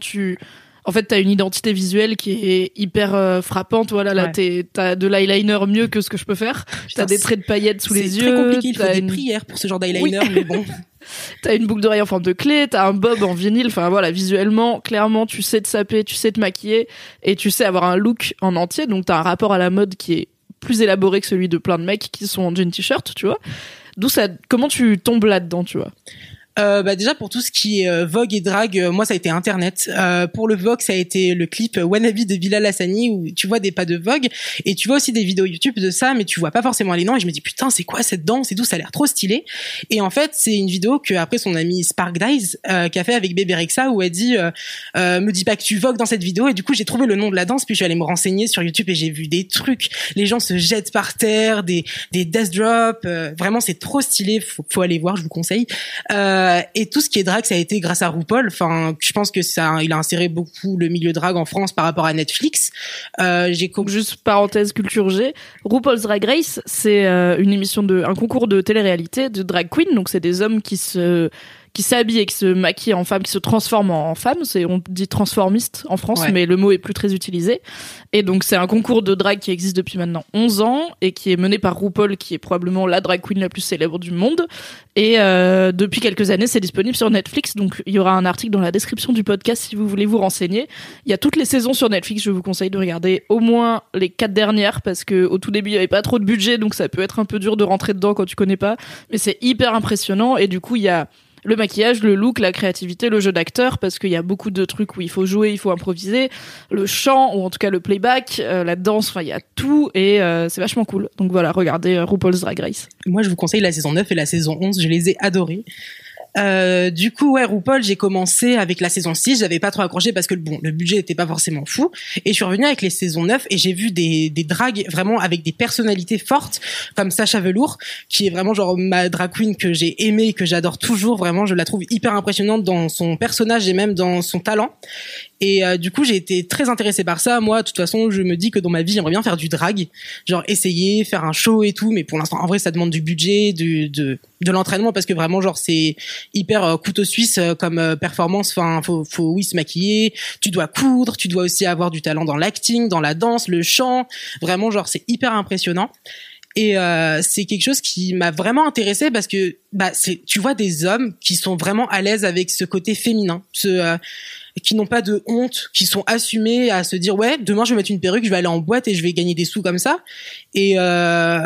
en fait, t'as une identité visuelle qui est hyper frappante. Voilà, là, t'as de l'eyeliner mieux que ce que je peux faire. Putain, t'as des traits de paillettes sous les yeux. C'est très compliqué, il faut des prières pour ce genre d'eyeliner, oui. Mais bon. T'as une boucle d'oreille en forme de clé, t'as un bob en vinyle. Enfin voilà, visuellement, clairement, tu sais te saper, tu sais te maquiller et tu sais avoir un look en entier. Donc t'as un rapport à la mode qui est plus élaboré que celui de plein de mecs qui sont en jean t-shirt, tu vois. Comment tu tombes là-dedans, tu vois? Déjà pour tout ce qui est Vogue et drague, moi ça a été Internet. Pour le Vogue, ça a été le clip Wannabe de Bilal Hassani où tu vois des pas de Vogue et tu vois aussi des vidéos YouTube de ça, mais tu vois pas forcément les noms. Et je me dis putain, c'est quoi cette danse et tout, ça a l'air trop stylé. Et en fait, c'est une vidéo que après son ami Spark Dies qui a fait avec Bébé Rexha où elle dit me dis pas que tu vogues dans cette vidéo. Et du coup, j'ai trouvé le nom de la danse puis je suis allée me renseigner sur YouTube et j'ai vu des trucs. Les gens se jettent par terre, des death drops. Vraiment, c'est trop stylé. Faut aller voir, je vous conseille. Et tout ce qui est drague, ça a été grâce à RuPaul. Enfin, je pense que il a inséré beaucoup le milieu drague en France par rapport à Netflix. Juste parenthèse culture G. RuPaul's Drag Race, c'est un concours de télé-réalité de drag queen. Donc c'est des hommes qui s'habillent et qui se maquillent en femmes, qui se transforment en femmes. On dit transformiste en France, ouais. Mais le mot est plus très utilisé. Et donc, c'est un concours de drague qui existe depuis maintenant 11 ans et qui est mené par RuPaul, qui est probablement la drag queen la plus célèbre du monde. Et depuis quelques années, c'est disponible sur Netflix. Donc, il y aura un article dans la description du podcast si vous voulez vous renseigner. Il y a toutes les saisons sur Netflix. Je vous conseille de regarder au moins les 4 dernières parce que au tout début, il y avait pas trop de budget, donc ça peut être un peu dur de rentrer dedans quand tu connais pas. Mais c'est hyper impressionnant et du coup, il y a le maquillage, le look, la créativité, le jeu d'acteur, parce qu'il y a beaucoup de trucs où il faut jouer, il faut improviser, le chant, ou en tout cas le playback, la danse, enfin il y a tout, et c'est vachement cool. Donc voilà, regardez RuPaul's Drag Race. Moi je vous conseille la saison 9 et la saison 11, je les ai adorées. Du coup, RuPaul, j'ai commencé avec la saison 6, j'avais pas trop accroché parce que le budget était pas forcément fou, et je suis revenue avec les saisons 9 et j'ai vu des dragues vraiment avec des personnalités fortes, comme Sacha Velour, qui est vraiment genre ma drag queen que j'ai aimée et que j'adore toujours, vraiment, je la trouve hyper impressionnante dans son personnage et même dans son talent. Et du coup, j'ai été très intéressée par ça. Moi, de toute façon, je me dis que dans ma vie, j'aimerais bien faire du drag, genre essayer, faire un show et tout. Mais pour l'instant, en vrai, ça demande du budget, de l'entraînement, parce que vraiment, genre, c'est hyper couteau suisse comme performance. Enfin, faut oui se maquiller. Tu dois coudre. Tu dois aussi avoir du talent dans l'acting, dans la danse, le chant. Vraiment, genre, c'est hyper impressionnant. Et c'est quelque chose qui m'a vraiment intéressée parce que tu vois des hommes qui sont vraiment à l'aise avec ce côté féminin, qui n'ont pas de honte, qui sont assumés à se dire ouais, demain je vais mettre une perruque, je vais aller en boîte et je vais gagner des sous comme ça. Et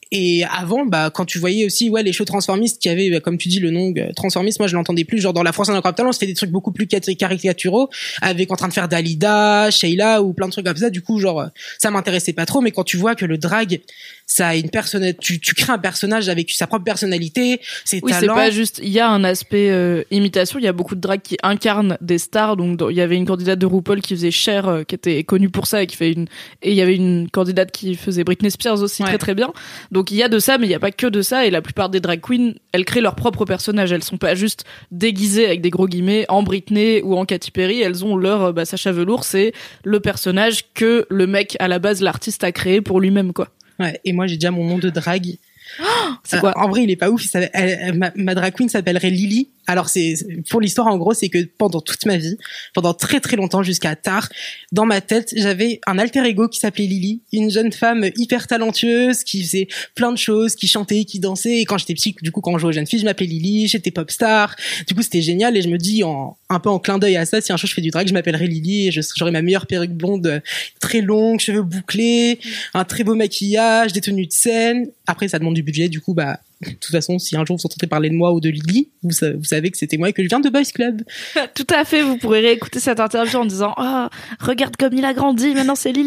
Et avant, quand tu voyais aussi les shows transformistes qui avaient, comme tu dis, le nom transformiste, moi je l'entendais plus. Genre dans La France a encore talent, on se fait des trucs beaucoup plus caricaturaux, avec en train de faire Dalida, Sheila ou plein de trucs comme ça. Du coup, genre ça m'intéressait pas trop. Mais quand tu vois que le drag, ça a une personne, tu crées un personnage avec sa propre personnalité, ses talents. Oui, c'est pas juste. Il y a un aspect imitation. Il y a beaucoup de drag qui incarnent des stars. Donc il y avait une candidate de RuPaul qui faisait Cher, qui était connue pour ça et et il y avait une candidate qui faisait Britney Spears aussi très très bien. Donc il y a de ça, mais il y a pas que de ça. Et la plupart des drag queens, elles créent leur propre personnage. Elles sont pas juste déguisées avec des gros guillemets en Britney ou en Katy Perry. Elles ont leur Sacha Velour, c'est le personnage que le mec à la base, l'artiste a créé pour lui-même, quoi. Ouais, et moi j'ai déjà mon nom de drague. C'est quoi? En vrai, il est pas ouf. Ma drag queen s'appellerait Lily. Alors c'est pour l'histoire, en gros, c'est que pendant toute ma vie, pendant très très longtemps, jusqu'à tard, dans ma tête, j'avais un alter ego qui s'appelait Lily, une jeune femme hyper talentueuse qui faisait plein de choses, qui chantait, qui dansait. Et quand j'étais petite, du coup, quand je jouais aux jeunes filles, je m'appelais Lily, j'étais pop star. Du coup, c'était génial. Et je me dis, un peu en clin d'œil à ça, si un jour je fais du drag, je m'appellerai Lily et j'aurai ma meilleure perruque blonde, très longue, cheveux bouclés, un très beau maquillage, des tenues de scène. Après, ça demande du budget. Du coup, de toute façon, si un jour vous entendez parler de moi ou de Lily, vous savez que c'était moi et que je viens de Boys Club. Tout à fait, vous pourrez réécouter cette interview en disant « Oh, regarde comme il a grandi, maintenant c'est Lily !»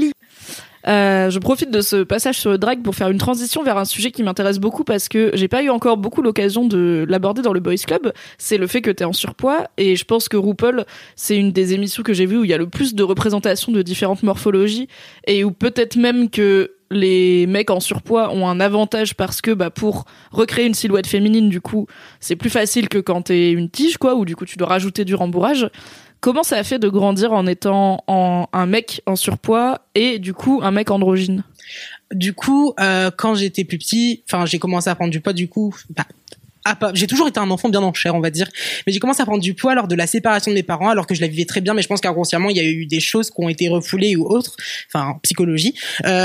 Je profite de ce passage sur le drag pour faire une transition vers un sujet qui m'intéresse beaucoup parce que j'ai pas eu encore beaucoup l'occasion de l'aborder dans le Boys Club. C'est le fait que t'es en surpoids et je pense que RuPaul, c'est une des émissions que j'ai vues où il y a le plus de représentation de différentes morphologies et où peut-être même que les mecs en surpoids ont un avantage parce que pour recréer une silhouette féminine, du coup, c'est plus facile que quand t'es une tige, quoi, où du coup tu dois rajouter du rembourrage. Comment ça a fait de grandir en étant un mec en surpoids et du coup un mec androgyne? Du coup, quand j'étais plus petit, j'ai commencé à prendre du poids, du coup, j'ai toujours été un enfant bien en chair, on va dire, mais j'ai commencé à prendre du poids lors de la séparation de mes parents, alors que je la vivais très bien, mais je pense qu'inconsciemment il y a eu des choses qui ont été refoulées ou autres, psychologie,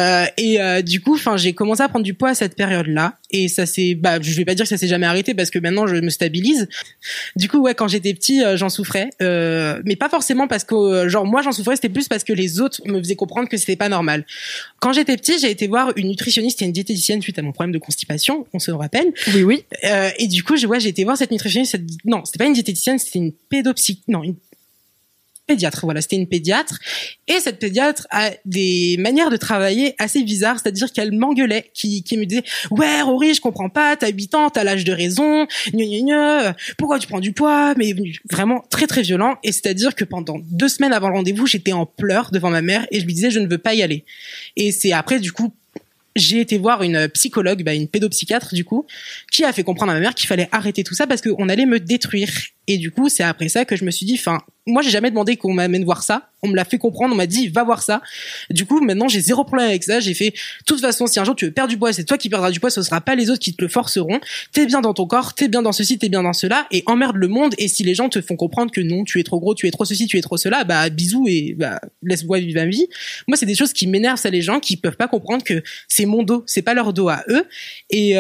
du coup, j'ai commencé à prendre du poids à cette période-là, et ça s'est, je vais pas dire que ça s'est jamais arrêté parce que maintenant je me stabilise. Du coup, quand j'étais petit, j'en souffrais, mais pas forcément parce que moi j'en souffrais, c'était plus parce que les autres me faisaient comprendre que c'était pas normal. Quand j'étais petit, j'ai été voir une nutritionniste et une diététicienne suite à mon problème de constipation, on se rappelle. Oui. Et du coup, j'ai été voir cette nutritionniste. Non, c'était pas une diététicienne, c'était une une pédiatre. Voilà, c'était une pédiatre. Et cette pédiatre a des manières de travailler assez bizarres, c'est-à-dire qu'elle m'engueulait, qui me disait « Ouais, Rory, je comprends pas, t'as 8 ans, t'as l'âge de raison, pourquoi tu prends du poids ?» Mais vraiment très très violent. Et c'est-à-dire que pendant 2 semaines avant le rendez-vous, j'étais en pleurs devant ma mère et je lui disais « Je ne veux pas y aller ». Et c'est après, du coup, j'ai été voir une psychologue, une pédopsychiatre du coup, qui a fait comprendre à ma mère qu'il fallait arrêter tout ça parce qu'on allait me détruire. Et du coup, c'est après ça que je me suis dit, moi j'ai jamais demandé qu'on m'amène voir ça. On me l'a fait comprendre, on m'a dit va voir ça. Du coup, maintenant j'ai zéro problème avec ça. J'ai fait, de toute façon, si un jour tu veux perdre du poids, c'est toi qui perdras du poids, ce sera pas les autres qui te le forceront. T'es bien dans ton corps, t'es bien dans ceci, t'es bien dans cela, et emmerde le monde. Et si les gens te font comprendre que non, tu es trop gros, tu es trop ceci, tu es trop cela, bisous et laisse-moi vivre ma vie. Moi, c'est des choses qui m'énervent, ça, les gens qui peuvent pas comprendre que c'est mon dos, c'est pas leur dos à eux. Et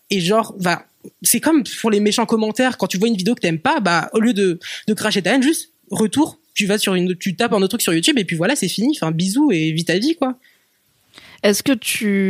c'est comme pour les méchants commentaires, quand tu vois une vidéo que t'aimes pas, au lieu de cracher ta haine, juste retour, tu tapes un autre truc sur YouTube et puis voilà, c'est fini. Bisous et vis ta vie, quoi. Est-ce que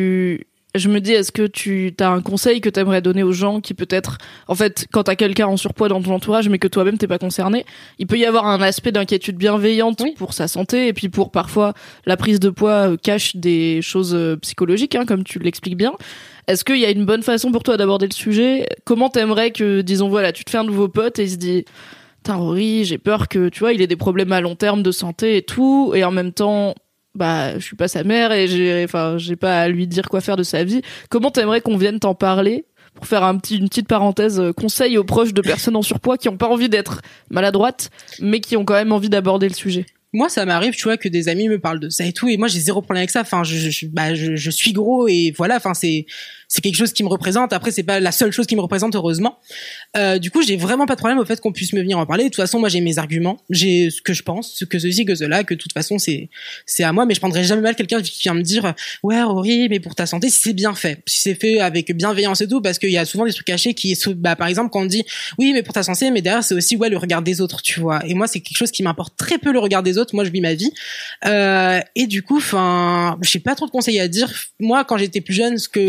tu as un conseil que t'aimerais donner aux gens qui peut-être, en fait, quand t'as quelqu'un en surpoids dans ton entourage mais que toi-même t'es pas concerné, il peut y avoir un aspect d'inquiétude bienveillante pour sa santé et puis pour parfois la prise de poids cache des choses psychologiques, comme tu l'expliques bien. Est-ce qu'il y a une bonne façon pour toi d'aborder le sujet? Comment t'aimerais que, disons, voilà, tu te fais un nouveau pote et il se dit « Tain, Rory, j'ai peur que, tu vois, il ait des problèmes à long terme de santé et tout, et en même temps, je suis pas sa mère et j'ai pas à lui dire quoi faire de sa vie. » Comment t'aimerais qu'on vienne t'en parler? Pour faire une petite parenthèse, conseil aux proches de personnes en surpoids qui ont pas envie d'être maladroites, mais qui ont quand même envie d'aborder le sujet. Moi, ça m'arrive, tu vois, que des amis me parlent de ça et tout, et moi, j'ai zéro problème avec ça. Je suis gros et voilà. C'est quelque chose qui me représente. Après, c'est pas la seule chose qui me représente, heureusement. Du coup, j'ai vraiment pas de problème au fait qu'on puisse me venir en parler. De toute façon, moi, j'ai mes arguments, j'ai ce que je pense, que ceci, que cela, que de toute façon, c'est à moi. Mais je prendrai jamais mal quelqu'un qui vient me dire, ouais, Rory, mais pour ta santé, si c'est bien fait, si c'est fait avec bienveillance et tout, parce qu'il y a souvent des trucs cachés qui, par exemple, quand on dit, oui, mais pour ta santé, mais derrière, c'est aussi, le regard des autres, tu vois. Et moi, c'est quelque chose qui m'importe très peu, le regard des autres. Moi, je vis ma vie. Et du coup, j'ai pas trop de conseils à dire. Moi, quand j'étais plus jeune, le conseil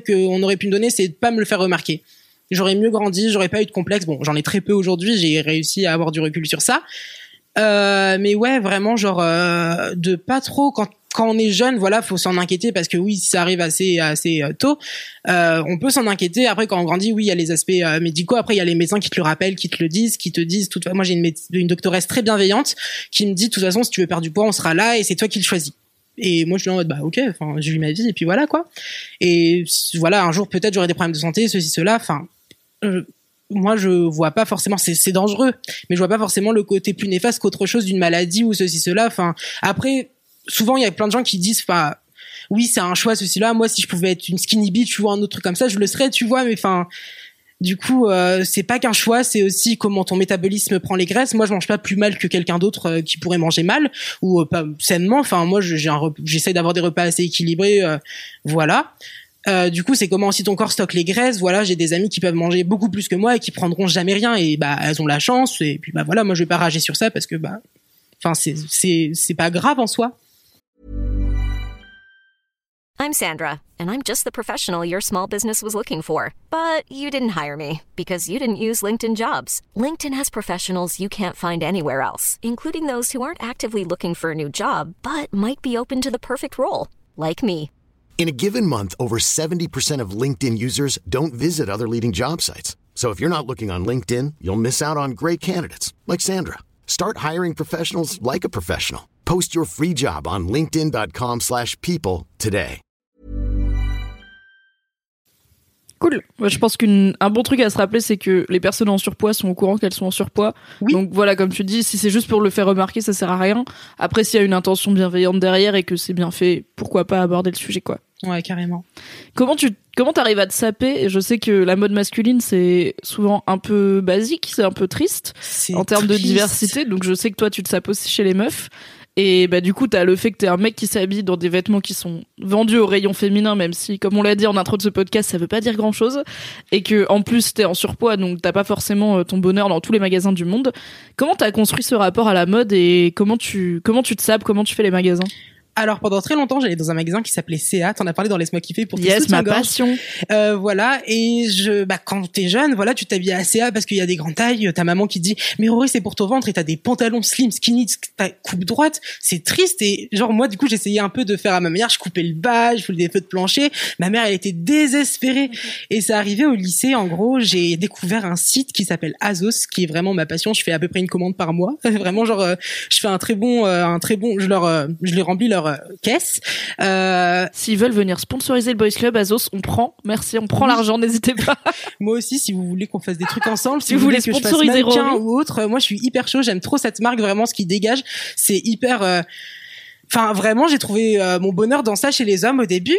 qu'on aurait pu me donner, c'est de pas me le faire remarquer. J'aurais mieux grandi, j'aurais pas eu de complexe. Bon, j'en ai très peu aujourd'hui, j'ai réussi à avoir du recul sur ça. Mais ouais, vraiment, genre, de pas trop, quand on est jeune, voilà, faut s'en inquiéter parce que oui, si ça arrive assez tôt, on peut s'en inquiéter. Après, quand on grandit, oui, il y a les aspects médicaux. Après, il y a les médecins qui te le rappellent, qui te le disent, qui te disent. Moi, j'ai une doctoresse très bienveillante qui me dit, de toute façon, si tu veux perdre du poids, on sera là et c'est toi qui le choisis. Et moi, je suis en mode, bah, ok, enfin, je vis ma vie et puis voilà, quoi. Et voilà, un jour, peut-être, j'aurai des problèmes de santé, ceci, cela, enfin, moi, je vois pas forcément, c'est dangereux, mais je vois pas forcément le côté plus néfaste qu'autre chose d'une maladie ou ceci, cela. Enfin, après, souvent, il y a plein de gens qui disent, enfin, oui, c'est un choix, ceci, là. Moi, si je pouvais être une skinny bitch ou un autre truc comme ça, je le serais, tu vois, mais enfin, du coup, c'est pas qu'un choix, c'est aussi comment ton métabolisme prend les graisses. Moi, je mange pas plus mal que quelqu'un d'autre qui pourrait manger mal ou pas sainement. Enfin, moi, j'essaie d'avoir des repas assez équilibrés, voilà. Du coup, c'est comment aussi ton corps stocke les graisses. Voilà, j'ai des amis qui peuvent manger beaucoup plus que moi et qui prendront jamais rien et bah elles ont la chance et puis bah voilà, moi je vais pas rager sur ça parce que bah enfin c'est pas grave en soi. I'm Sandra, and I'm just the professional your small business was looking for. But you didn't hire me because you didn't use LinkedIn Jobs. LinkedIn has professionals you can't find anywhere else, including those who aren't actively looking for a new job but might be open to the perfect role, like me. In a given month, over 70% of LinkedIn users don't visit other leading job sites. So if you're not looking on LinkedIn, you'll miss out on great candidates like Sandra. Start hiring professionals like a professional. Post your free job on linkedin.com/people today. Cool. Moi, je pense qu'un bon truc à se rappeler, c'est que les personnes en surpoids sont au courant qu'elles sont en surpoids. Oui. Donc voilà, comme tu dis, si c'est juste pour le faire remarquer, ça sert à rien. Après, s'il y a une intention bienveillante derrière et que c'est bien fait, pourquoi pas aborder le sujet, quoi. Ouais, carrément. Comment t'arrives à te saper? Je sais que la mode masculine, c'est souvent un peu basique, c'est un peu triste en termes de diversité. Donc je sais que toi, tu te sapes aussi chez les meufs. Et bah du coup, t'as le fait que t'es un mec qui s'habille dans des vêtements qui sont vendus au rayon féminin, même si, comme on l'a dit en intro de ce podcast, ça veut pas dire grand-chose. Et que en plus, t'es en surpoids, donc t'as pas forcément ton bonheur dans tous les magasins du monde. Comment t'as construit ce rapport à la mode et comment tu te sapes, comment tu fais les magasins? Alors pendant très longtemps, j'allais dans un magasin qui s'appelait CA. T'en as parlé dans Laisse-moi kiffer pour tes yes, ma passion. Voilà. Et quand t'es jeune, voilà, tu t'habilles à CA parce qu'il y a des grandes tailles. Ta maman qui dit, mais Rory, c'est pour ton ventre et t'as des pantalons slim, skinny, ta coupe droite. C'est triste. Et genre, moi, du coup, j'essayais un peu de faire à ma manière. Je coupais le bas, je faisais des feux de plancher. Ma mère, elle était désespérée. Et ça arrivait au lycée. En gros, j'ai découvert un site qui s'appelle Azos, qui est vraiment ma passion. Je fais à peu près une commande par mois. Vraiment, genre, je fais un très bon, je les remplis leur caisse. S'ils veulent venir sponsoriser le Boys Club, Azos, on prend. Merci, on prend l'argent, n'hésitez pas. Moi aussi, si vous voulez qu'on fasse des trucs ensemble, si vous voulez que sponsoriser je fasse mannequin ou autre, moi je suis hyper chaud, j'aime trop cette marque, vraiment ce qui dégage, c'est hyper Enfin, vraiment, j'ai trouvé mon bonheur dans ça chez les hommes au début.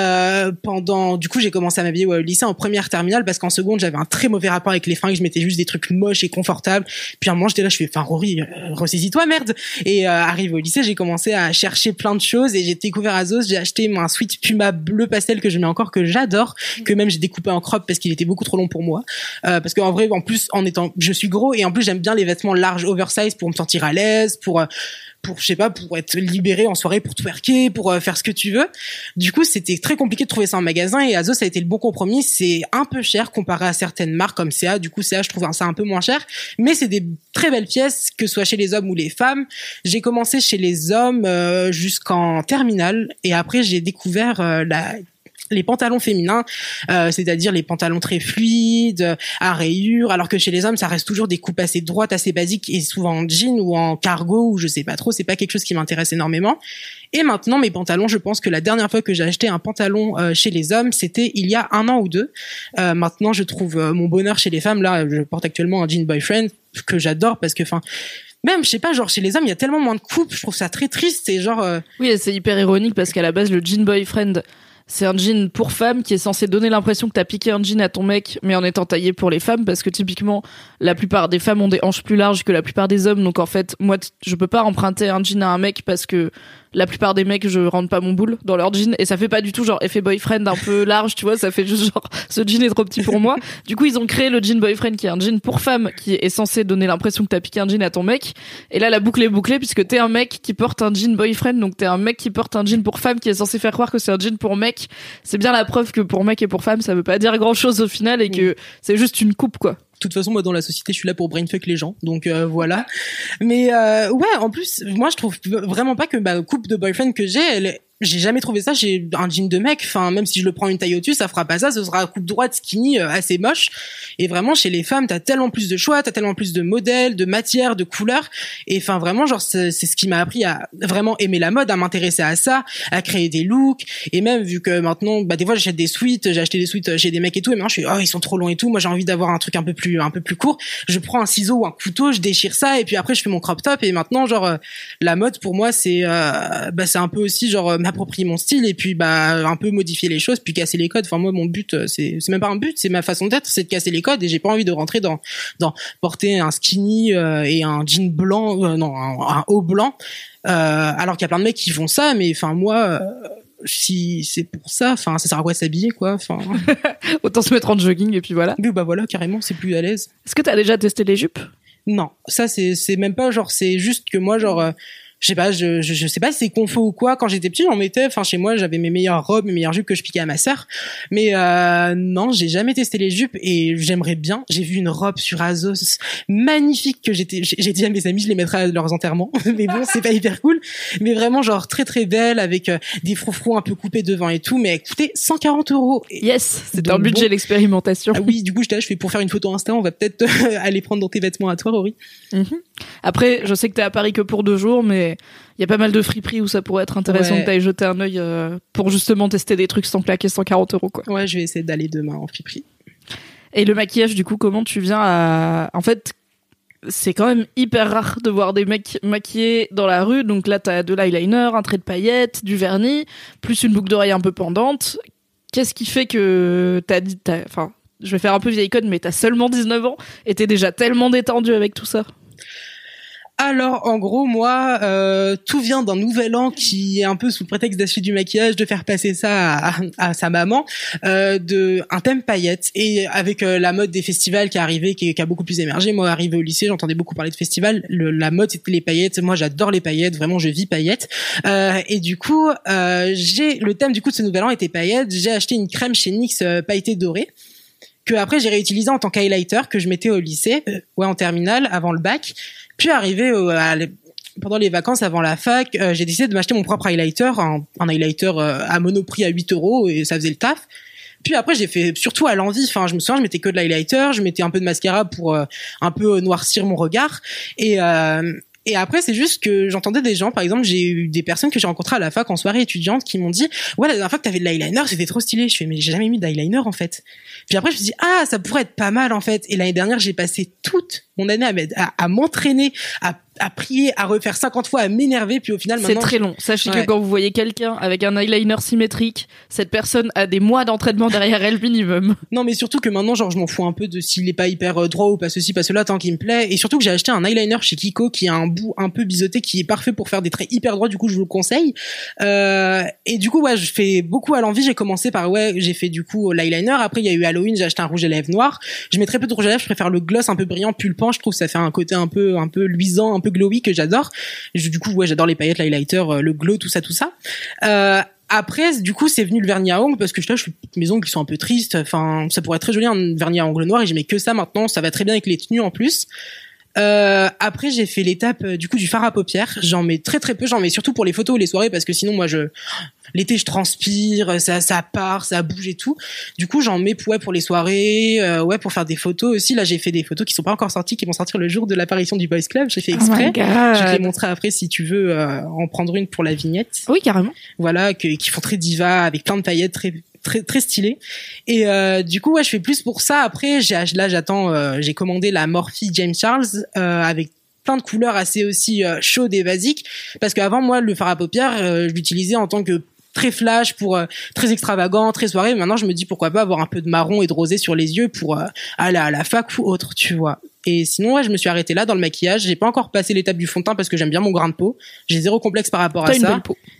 Du coup, j'ai commencé à m'habiller au lycée en première terminale parce qu'en seconde, j'avais un très mauvais rapport avec les fringues. Je mettais juste des trucs moches et confortables. Puis à un moment, j'étais là, je fais, enfin, Rory, ressaisis-toi, merde. Et arrivé au lycée, j'ai commencé à chercher plein de choses et j'ai découvert Azos. J'ai acheté un sweat Puma bleu pastel que je mets encore, que j'adore, que même j'ai découpé en crop parce qu'il était beaucoup trop long pour moi. Parce qu'en vrai, en plus, je suis gros et en plus, j'aime bien les vêtements larges, oversize pour me sentir à l'aise, pour je sais pas, pour être libéré en soirée, pour twerker, pour faire ce que tu veux. Du coup, c'était très compliqué de trouver ça en magasin et Azos, ça a été le bon compromis. C'est un peu cher comparé à certaines marques comme CA. Du coup, CA, je trouve ça un peu moins cher. Mais c'est des très belles pièces, que ce soit chez les hommes ou les femmes. J'ai commencé chez les hommes jusqu'en terminale et après, j'ai découvert les pantalons féminins, c'est-à-dire les pantalons très fluides, à rayures, alors que chez les hommes, ça reste toujours des coupes assez droites, assez basiques, et souvent en jean ou en cargo, ou je sais pas trop, c'est pas quelque chose qui m'intéresse énormément. Et maintenant, mes pantalons, je pense que la dernière fois que j'ai acheté un pantalon chez les hommes, c'était il y a 1 an ou 2. Maintenant, je trouve mon bonheur chez les femmes. Là, je porte actuellement un jean boyfriend, que j'adore, parce que, même, je sais pas, genre, chez les hommes, il y a tellement moins de coupes, je trouve ça très triste, et genre... Oui, c'est hyper ironique, parce qu'à la base, le jean boyfriend... c'est un jean pour femme qui est censé donner l'impression que t'as piqué un jean à ton mec, mais en étant taillé pour les femmes, parce que typiquement, la plupart des femmes ont des hanches plus larges que la plupart des hommes, donc en fait, moi, je peux pas emprunter un jean à un mec parce que la plupart des mecs, je rentre pas mon boule dans leur jean et ça fait pas du tout genre effet boyfriend un peu large, tu vois, ça fait juste genre ce jean est trop petit pour moi. Du coup, ils ont créé le jean boyfriend qui est un jean pour femme qui est censé donner l'impression que t'as piqué un jean à ton mec. Et là, la boucle est bouclée puisque t'es un mec qui porte un jean boyfriend, donc t'es un mec qui porte un jean pour femme qui est censé faire croire que c'est un jean pour mec. C'est bien la preuve que pour mec et pour femme, ça veut pas dire grand chose au final et que c'est juste une coupe, quoi. De toute façon, moi, dans la société, je suis là pour brainfuck les gens. Donc, voilà. Mais, ouais, en plus, moi, je trouve vraiment pas que ma coupe de boyfriend que j'ai jamais trouvé ça chez un jean de mec. Enfin, même si je le prends une taille au-dessus, ça fera pas ça. Ce sera coupe droite, skinny, assez moche. Et vraiment, chez les femmes, t'as tellement plus de choix, t'as tellement plus de modèles, de matières, de couleurs. Et enfin, vraiment, genre, c'est ce qui m'a appris à vraiment aimer la mode, à m'intéresser à ça, à créer des looks. Et même, vu que maintenant, des fois, j'achète des suites, j'ai acheté des suites chez des mecs et tout. Et maintenant, je suis, ils sont trop longs et tout. Moi, j'ai envie d'avoir un truc un peu plus court. Je prends un ciseau ou un couteau, je déchire ça. Et puis après, je fais mon crop top. Et maintenant, genre, la mode, pour moi, c'est un peu aussi, genre, m'approprier mon style et puis un peu modifier les choses puis casser les codes. Enfin moi mon but c'est même pas un but, c'est ma façon d'être, c'est de casser les codes et j'ai pas envie de rentrer dans porter un skinny et un jean blanc un haut blanc alors qu'il y a plein de mecs qui font ça, mais enfin moi si c'est pour ça, enfin ça sert à quoi s'habiller quoi, enfin autant se mettre en jogging et puis voilà. Oui, voilà, carrément, c'est plus à l'aise. Est-ce que t'as déjà testé les jupes? Non, ça c'est même pas genre, c'est juste que moi genre je sais pas, je sais pas si c'est confo ou quoi. Quand j'étais petit, j'en mettais. Enfin, chez moi, j'avais mes meilleures robes, mes meilleures jupes que je piquais à ma sœur. Mais non, j'ai jamais testé les jupes et j'aimerais bien. J'ai vu une robe sur Azos magnifique que j'ai dit à mes amis, je les mettrai à leurs enterrements. Mais bon, c'est pas hyper cool. Mais vraiment, genre très très belle avec des froufrous un peu coupés devant et tout. Mais écoutez, 140 €. Yes, c'est un budget l'expérimentation. Ah oui, du coup, je fais pour faire une photo Insta, on va peut-être aller prendre dans tes vêtements à toi, Rory. Après, je sais que t'es à Paris que pour 2 jours, mais il y a pas mal de friperies où ça pourrait être intéressant que t'ailles jeter un œil pour justement tester des trucs sans claquer 140 € quoi. Ouais, je vais essayer d'aller demain en friperie. Et le maquillage, du coup, comment tu viens à... En fait, c'est quand même hyper rare de voir des mecs maquillés dans la rue. Donc là, t'as de l'eyeliner, un trait de paillettes, du vernis, plus une boucle d'oreille un peu pendante. Qu'est-ce qui fait que enfin, je vais faire un peu vieille code, mais t'as seulement 19 ans et t'es déjà tellement détendu avec tout ça? Alors, en gros, moi, tout vient d'un nouvel an qui est un peu sous le prétexte d'acheter du maquillage, de faire passer ça à sa maman, de un thème paillettes. Et avec la mode des festivals qui est arrivée, qui a beaucoup plus émergé. Moi, arrivé au lycée, j'entendais beaucoup parler de festivals. La mode, c'était les paillettes. Moi, j'adore les paillettes. Vraiment, je vis paillettes. Et du coup, le thème du coup de ce nouvel an était paillettes. J'ai acheté une crème chez NYX pailletée dorée, que après j'ai réutilisé en tant qu'highlighter que je mettais au lycée, en terminale avant le bac. Puis arrivé pendant les vacances avant la fac, j'ai décidé de m'acheter mon propre highlighter, un highlighter à Monoprix à 8 € et ça faisait le taf. Puis après j'ai fait surtout à l'envie, enfin je me souviens, je mettais que de l'highlighter, je mettais un peu de mascara pour un peu noircir mon regard et après, c'est juste que j'entendais des gens, par exemple, j'ai eu des personnes que j'ai rencontrées à la fac en soirée étudiante qui m'ont dit « Ouais, la dernière fois que t'avais de l'eyeliner, c'était trop stylé. » Je fais « Mais j'ai jamais mis d'eyeliner, en fait. » Puis après, je me suis dit « Ah, ça pourrait être pas mal, en fait. » Et l'année dernière, j'ai passé toute mon année à m'entraîner, à prier, à refaire 50 fois, à m'énerver, puis au final maintenant... C'est très long. Sachez que quand vous voyez quelqu'un avec un eyeliner symétrique, cette personne a des mois d'entraînement derrière elle minimum. Non, mais surtout que maintenant, genre, je m'en fous un peu de s'il est pas hyper droit ou pas ceci, pas cela, tant qu'il me plaît. Et surtout que j'ai acheté un eyeliner chez Kiko qui a un bout un peu biseauté, qui est parfait pour faire des traits hyper droits, du coup, je vous le conseille. Et du coup, je fais beaucoup à l'envie. J'ai commencé par, j'ai fait du coup l'eyeliner. Après, il y a eu Halloween, j'ai acheté un rouge à lèvres noir. Je mets très peu de rouge à lèvres, je préfère le gloss un peu brillant, pulpant. Je trouve que ça fait un côté un peu luisant, un peu glowy que j'adore. Du coup, j'adore les paillettes, l'highlighter, le glow, tout ça. Après, du coup, c'est venu le vernis à ongles parce que mes ongles qui sont un peu tristes. Enfin, ça pourrait être très joli un vernis à ongles noir et je mets que ça maintenant. Ça va très bien avec les tenues en plus. Après, j'ai fait l'étape du coup du fard à paupières. J'en mets très très peu. J'en mets surtout pour les photos ou les soirées parce que sinon, moi, l'été, je transpire, ça part, ça bouge et tout. Du coup, j'en mets pour les soirées, pour faire des photos aussi. Là, j'ai fait des photos qui sont pas encore sorties, qui vont sortir le jour de l'apparition du Boys Club. J'ai fait exprès. Je vais te les montrer après si tu veux en prendre une pour la vignette. Oui, carrément. Voilà, qui font très diva avec plein de paillettes très très très stylé. Et du coup, je fais plus pour ça. Après, j'ai commandé la Morphe James Charles avec plein de couleurs assez aussi chaudes et basiques parce qu'avant moi le fard à paupières je l'utilisais en tant que très flash pour très extravagant, très soirée. Maintenant, je me dis pourquoi pas avoir un peu de marron et de rosé sur les yeux pour aller à la fac ou autre, tu vois. Et sinon, je me suis arrêtée là dans le maquillage. J'ai pas encore passé l'étape du fond de teint parce que j'aime bien mon grain de peau. J'ai zéro complexe par rapport à ça. Une belle peau.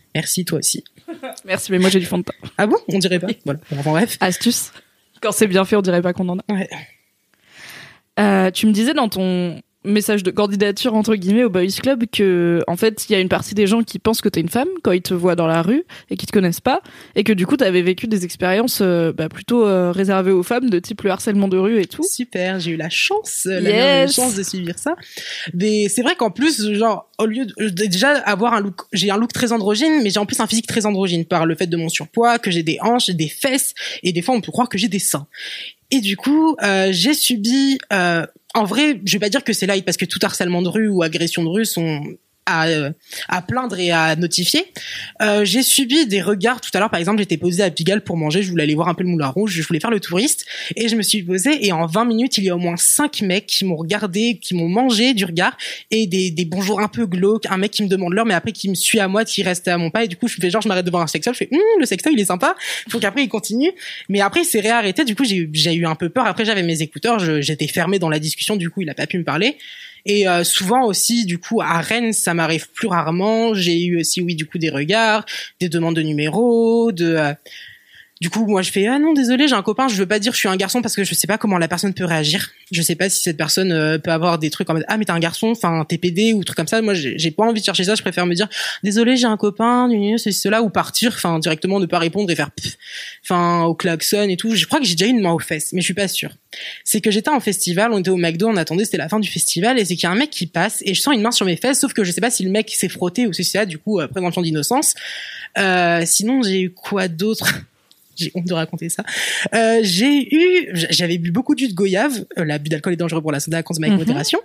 Merci, toi aussi. Merci, mais moi j'ai du fond de teint. Ah bon? On dirait pas. Voilà. Bon, bref. Astuce. Quand c'est bien fait, on dirait pas qu'on en a. Ouais. Tu me disais dans ton message de candidature entre guillemets au Boys Club que en fait il y a une partie des gens qui pensent que t'es une femme quand ils te voient dans la rue et qui te connaissent pas, et que du coup t'avais vécu des expériences plutôt réservées aux femmes, de type le harcèlement de rue et tout. Super, j'ai eu la chance de suivre ça. Mais c'est vrai qu'en plus, genre, au lieu de déjà avoir un look, j'ai un look très androgyne, mais j'ai en plus un physique très androgyne par le fait de mon surpoids, que j'ai des hanches, j'ai des fesses, et des fois on peut croire que j'ai des seins. Et du coup, j'ai subi, en vrai, je vais pas dire que c'est light parce que tout harcèlement de rue ou agression de rue sont à plaindre et à notifier. J'ai subi des regards. Tout à l'heure, par exemple, j'étais posée à Pigalle pour manger. Je voulais aller voir un peu le Moulin Rouge. Je voulais faire le touriste. Et je me suis posée. Et en 20 minutes, il y a au moins 5 mecs qui m'ont regardé, qui m'ont mangé du regard. Et des bonjours un peu glauques. Un mec qui me demande l'heure, mais après qui me suit à moi, qui reste à mon pas. Et du coup, je fais genre, je m'arrête devant un sextoy. Je fais, le sextoy, il est sympa. Faut qu'après, il continue. Mais après, il s'est réarrêté. Du coup, j'ai eu un peu peur. Après, j'avais mes écouteurs. J'étais fermée dans la discussion. Du coup, il a pas pu me parler. Et souvent aussi, du coup, à Rennes, ça m'arrive plus rarement. J'ai eu aussi, oui, du coup, des regards, des demandes de numéros, du coup, moi, je fais non, désolé, j'ai un copain. Je veux pas dire je suis un garçon parce que je sais pas comment la personne peut réagir. Je sais pas si cette personne peut avoir des trucs en mode mais t'es un garçon, enfin t'es PD ou truc comme ça. Moi, j'ai pas envie de chercher ça. Je préfère me dire désolé, j'ai un copain, ceci cela, ou partir, enfin directement ne pas répondre et faire enfin au klaxon et tout. Je crois que j'ai déjà eu une main aux fesses, mais je suis pas sûre. C'est que j'étais en festival, on était au McDo, on attendait, c'était la fin du festival, et c'est qu'il y a un mec qui passe et je sens une main sur mes fesses, sauf que je sais pas si le mec s'est frotté ou si c'est ça. Du coup, présomption d'innocence. Sinon, j'ai eu quoi d'autre? J'ai honte de raconter ça. J'avais bu beaucoup de jus de goyave. L'abus d'alcool est dangereux pour la santé, à consommer avec modération.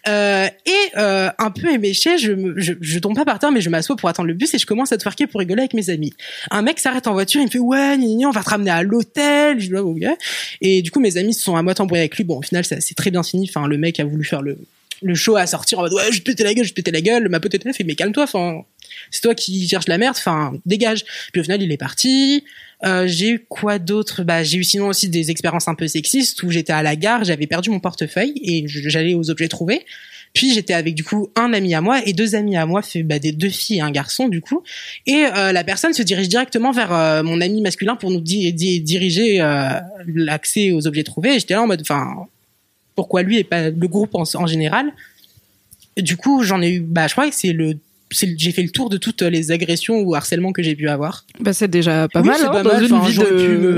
Un peu éméché, je tombe pas par terre, mais je m'assois pour attendre le bus et je commence à twerker pour rigoler avec mes amis. Un mec s'arrête en voiture, il me fait ouais, on va te ramener à l'hôtel. Je dis ok. Et du coup, mes amis se sont à moitié embrouillés avec lui. Bon, au final, ça c'est très bien fini. Enfin, le mec a voulu faire le show à sortir en mode ouais, je te pétais la gueule. Ma pote était fait mais calme-toi. Enfin, c'est toi qui cherches la merde. Enfin, dégage. Puis au final, il est parti. J'ai eu quoi d'autre? J'ai eu sinon aussi des expériences un peu sexistes où j'étais à la gare, j'avais perdu mon portefeuille et j'allais aux objets trouvés. Puis j'étais avec du coup un ami à moi et deux amis à moi, des deux filles et un garçon du coup. Et la personne se dirige directement vers mon ami masculin pour nous diriger l'accès aux objets trouvés. Et j'étais là en mode, enfin, pourquoi lui et pas le groupe en général? Et du coup, j'en ai eu, je crois que j'ai fait le tour de toutes les agressions ou harcèlements que j'ai pu avoir. C'est déjà pas mal. C'est pas dans mal. Une vie j'aurais pu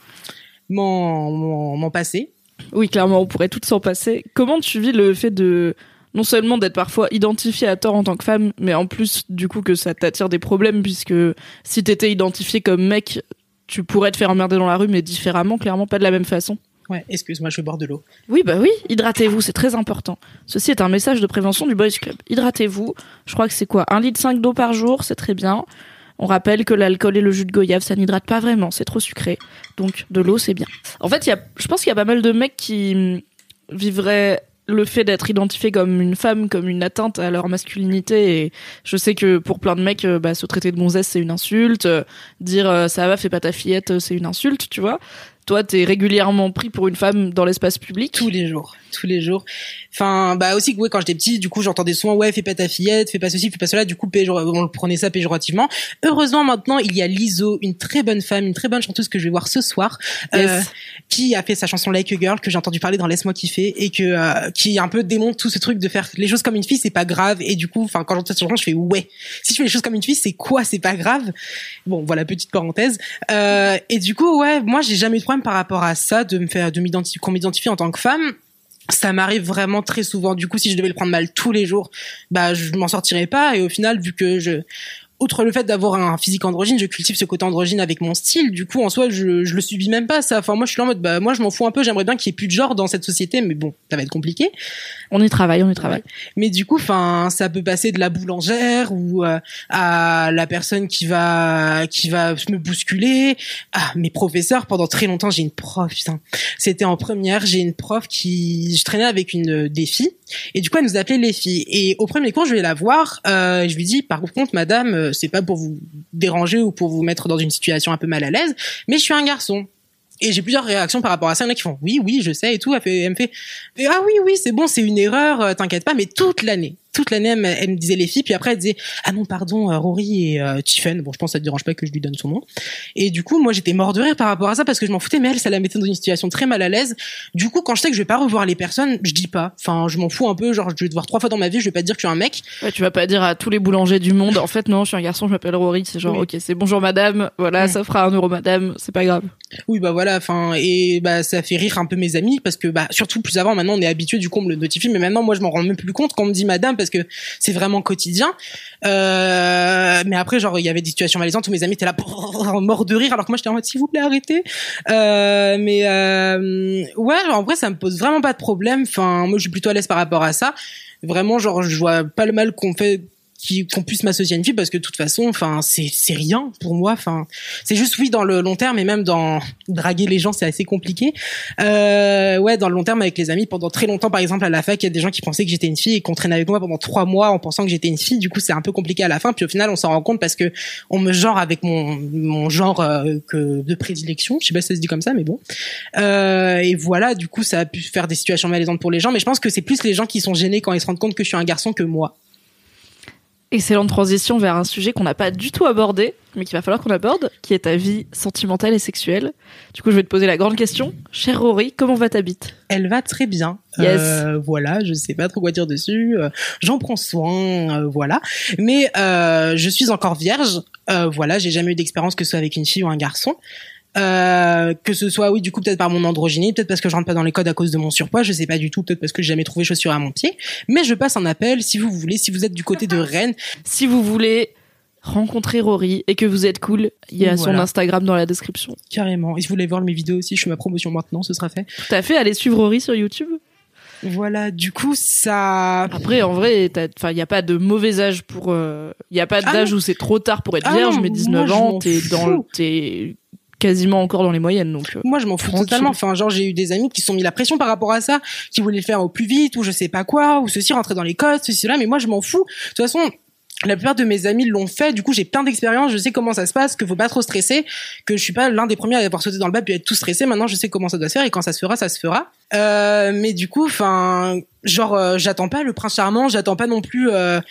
m'en passer. Oui, clairement, on pourrait toutes s'en passer. Comment tu vis le fait de non seulement d'être parfois identifiée à tort en tant que femme, mais en plus du coup que ça t'attire des problèmes, puisque si t'étais identifiée comme mec, tu pourrais te faire emmerder dans la rue, mais différemment, clairement pas de la même façon. Ouais, excuse-moi, je vais boire de l'eau. Oui, hydratez-vous, c'est très important. Ceci est un message de prévention du Boys Club. Hydratez-vous. Je crois que c'est quoi, 1,5 litre d'eau par jour, c'est très bien. On rappelle que l'alcool et le jus de goyave, ça n'hydrate pas vraiment, c'est trop sucré. Donc, de l'eau, c'est bien. En fait, je pense qu'il y a pas mal de mecs qui vivraient le fait d'être identifié comme une femme, comme une atteinte à leur masculinité. Et je sais que pour plein de mecs, se traiter de gonzesse, c'est une insulte. Dire ça va, fais pas ta fillette, c'est une insulte, tu vois. Toi, t'es régulièrement pris pour une femme dans l'espace public? Tous les jours. Enfin, aussi, quand j'étais petit, du coup, j'entendais souvent, ouais, fais pas ta fillette, fais pas ceci, fais pas cela. Du coup, on le prenait ça péjorativement. Heureusement, maintenant, il y a Lizzo, une très bonne femme, une très bonne chanteuse que je vais voir ce soir, qui a fait sa chanson Like a Girl, que j'ai entendu parler dans Laisse-moi kiffer, et qui un peu démontre tout ce truc de faire les choses comme une fille, c'est pas grave. Et du coup, quand j'entends cette chanson, je fais ouais. Si je fais les choses comme une fille, c'est quoi? C'est pas grave. Bon, voilà, petite parenthèse. Et du coup, ouais, moi, j'ai jamais eu de problème par rapport à ça, qu'on m'identifie en tant que femme. Ça m'arrive vraiment très souvent. Du coup, si je devais le prendre mal tous les jours, je m'en sortirais pas. Et au final, vu que outre le fait d'avoir un physique androgyne, je cultive ce côté androgyne avec mon style. Du coup, en soi, je le subis même pas, ça. Enfin, moi, je suis là en mode, moi, je m'en fous un peu. J'aimerais bien qu'il y ait plus de genre dans cette société, mais bon, ça va être compliqué. On y travaille. Ouais. Mais du coup, ça peut passer de la boulangère ou à la personne qui va me bousculer. Ah, mes professeurs, pendant très longtemps, j'ai une prof, putain. C'était en première, j'ai une prof je traînais avec des filles. Et du coup, elle nous appelait les filles. Et au premier cours, je vais la voir. Je lui dis, par contre, madame, c'est pas pour vous déranger ou pour vous mettre dans une situation un peu mal à l'aise, mais je suis un garçon. Et j'ai plusieurs réactions par rapport à ça. Il y en a qui font oui, je sais et tout. Elle me fait ah oui, c'est bon, c'est une erreur, t'inquiète pas. Mais toute l'année, toute l'année, elle me disait les filles, puis après elle disait ah non pardon Rory et Tiffen. Bon, je pense que ça te dérange pas que je lui donne son nom. Et du coup moi j'étais mort de rire par rapport à ça parce que je m'en foutais, mais elle ça la mettait dans une situation très mal à l'aise. Du coup quand je sais que je vais pas revoir les personnes, je dis pas. Enfin je m'en fous un peu, genre je vais te voir 3 fois dans ma vie, je vais pas te dire que je suis un mec. Ouais, tu vas pas dire à tous les boulangers du monde en fait non je suis un garçon, je m'appelle Rory, c'est genre ok c'est bonjour madame, voilà ça fera 1 euro madame, c'est pas grave. Oui bah voilà, enfin et bah ça fait rire un peu mes amis parce que bah surtout plus avant, maintenant on est habitué, du coup on me le notifie, mais maintenant moi je m'en rends même plus compte quand on me dit madame parce que c'est vraiment quotidien. Mais après genre il y avait des situations malaisantes où mes amis étaient là morts de rire alors que moi j'étais en mode s'il vous plaît arrêtez. Ouais genre, en vrai ça me pose vraiment pas de problème, enfin moi je suis plutôt à l'aise par rapport à ça. Vraiment genre je vois pas le mal qu'on puisse m'associer à une fille parce que de toute façon enfin c'est rien pour moi, enfin c'est juste oui dans le long terme, et même dans draguer les gens c'est assez compliqué. Ouais dans le long terme avec les amis, pendant très longtemps par exemple à la fac il y a des gens qui pensaient que j'étais une fille et qu'on traînait avec moi pendant 3 mois en pensant que j'étais une fille, du coup c'est un peu compliqué à la fin, puis au final on s'en rend compte parce que on me genre avec mon genre de prédilection, je sais pas si ça se dit comme ça mais bon, et voilà du coup ça a pu faire des situations malaisantes pour les gens, mais je pense que c'est plus les gens qui sont gênés quand ils se rendent compte que je suis un garçon que moi. Excellente transition vers un sujet qu'on n'a pas du tout abordé, mais qu'il va falloir qu'on aborde, qui est ta vie sentimentale et sexuelle. Du coup, je vais te poser la grande question. Chère Rory, comment va ta bite ? Elle va très bien. Yes. Voilà, je sais pas trop quoi dire dessus. J'en prends soin, voilà. Mais je suis encore vierge. Voilà, j'ai jamais eu d'expérience que ce soit avec une fille ou un garçon. Que ce soit oui du coup peut-être par mon androgynie, peut-être parce que je rentre pas dans les codes à cause de mon surpoids, je sais pas du tout, peut-être parce que j'ai jamais trouvé chaussure à mon pied, mais je passe un appel si vous voulez, si vous êtes du côté de Rennes, si vous voulez rencontrer Rory et que vous êtes cool, il y a son Instagram dans la description. Carrément, et si vous voulez voir mes vidéos aussi, je fais ma promotion maintenant, ce sera fait. Tout à fait, allez suivre Rory sur YouTube. Voilà, du coup ça. Après, en vrai, enfin, il y a pas de mauvais âge pour, il y a pas d'âge où c'est trop tard pour être vierge, mais 19 ans, t'es quasiment encore dans les moyennes, donc moi je m'en fous totalement. Enfin genre j'ai eu des amis qui se sont mis la pression par rapport à ça, qui voulaient le faire au plus vite ou je sais pas quoi, ou ceci rentrer dans les codes, ceci là, mais moi je m'en fous. De toute façon la plupart de mes amis l'ont fait, du coup j'ai plein d'expérience, je sais comment ça se passe, que faut pas trop stresser, que je suis pas l'un des premiers à avoir sauté dans le bain puis à être tout stressé. Maintenant je sais comment ça doit se faire et quand ça se fera ça se fera. Mais du coup enfin genre j'attends pas le prince charmant, j'attends pas non plus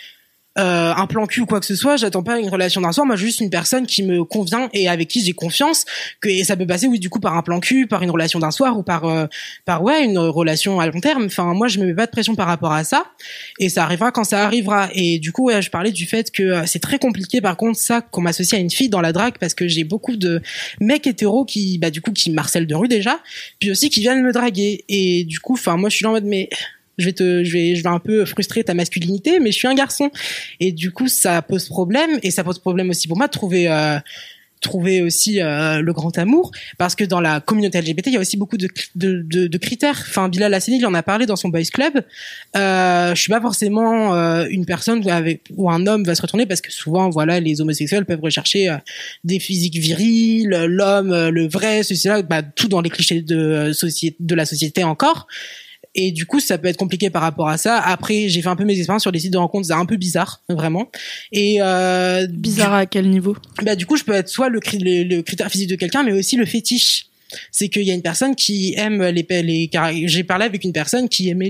un plan cul ou quoi que ce soit, j'attends pas une relation d'un soir, moi juste une personne qui me convient et avec qui j'ai confiance, et ça peut passer oui du coup par un plan cul, par une relation d'un soir ou par ouais une relation à long terme. Enfin moi je me mets pas de pression par rapport à ça et ça arrivera quand ça arrivera. Et du coup ouais, je parlais du fait que c'est très compliqué par contre ça qu'on m'associe à une fille dans la drague, parce que j'ai beaucoup de mecs hétéros qui du coup qui me harcèlent de rue déjà, puis aussi qui viennent me draguer, et du coup enfin moi je suis là en mode mais je vais un peu frustrer ta masculinité, mais je suis un garçon. Et du coup, ça pose problème, et ça pose problème aussi pour moi de trouver aussi le grand amour, parce que dans la communauté LGBT il y a aussi beaucoup de critères. Enfin Bilal Hassani il en a parlé dans son boys club. Je suis pas forcément une personne où un homme va se retourner, parce que souvent voilà les homosexuels peuvent rechercher des physiques virils, l'homme le vrai, ceci là, tout dans les clichés de la société encore. Et du coup, ça peut être compliqué par rapport à ça. Après, j'ai fait un peu mes expériences sur des sites de rencontres, c'est un peu bizarre, vraiment. Et bizarre à quel niveau ? Du coup, je peux être soit le critère physique de quelqu'un, mais aussi le fétiche. C'est qu'il y a une personne qui aime les j'ai parlé avec une personne qui aimait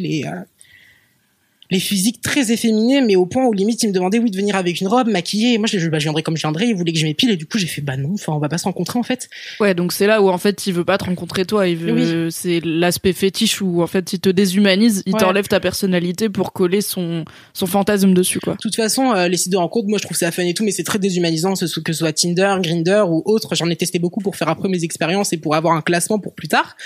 les physiques très efféminés, mais au point où limite il me demandait de venir avec une robe maquillée, et moi je viendrais comme je viendrais, il voulait que je m'épile, et du coup j'ai fait non, enfin on va pas se rencontrer en fait. Ouais, donc c'est là où en fait il veut pas te rencontrer toi, il veut c'est l'aspect fétiche où en fait il te déshumanise, il t'enlève ta personnalité pour coller son fantasme dessus quoi. De toute façon les sites de rencontres, moi je trouve ça fun et tout, mais c'est très déshumanisant, que ce soit Tinder, Grindr ou autre. J'en ai testé beaucoup pour faire après mes expériences et pour avoir un classement pour plus tard.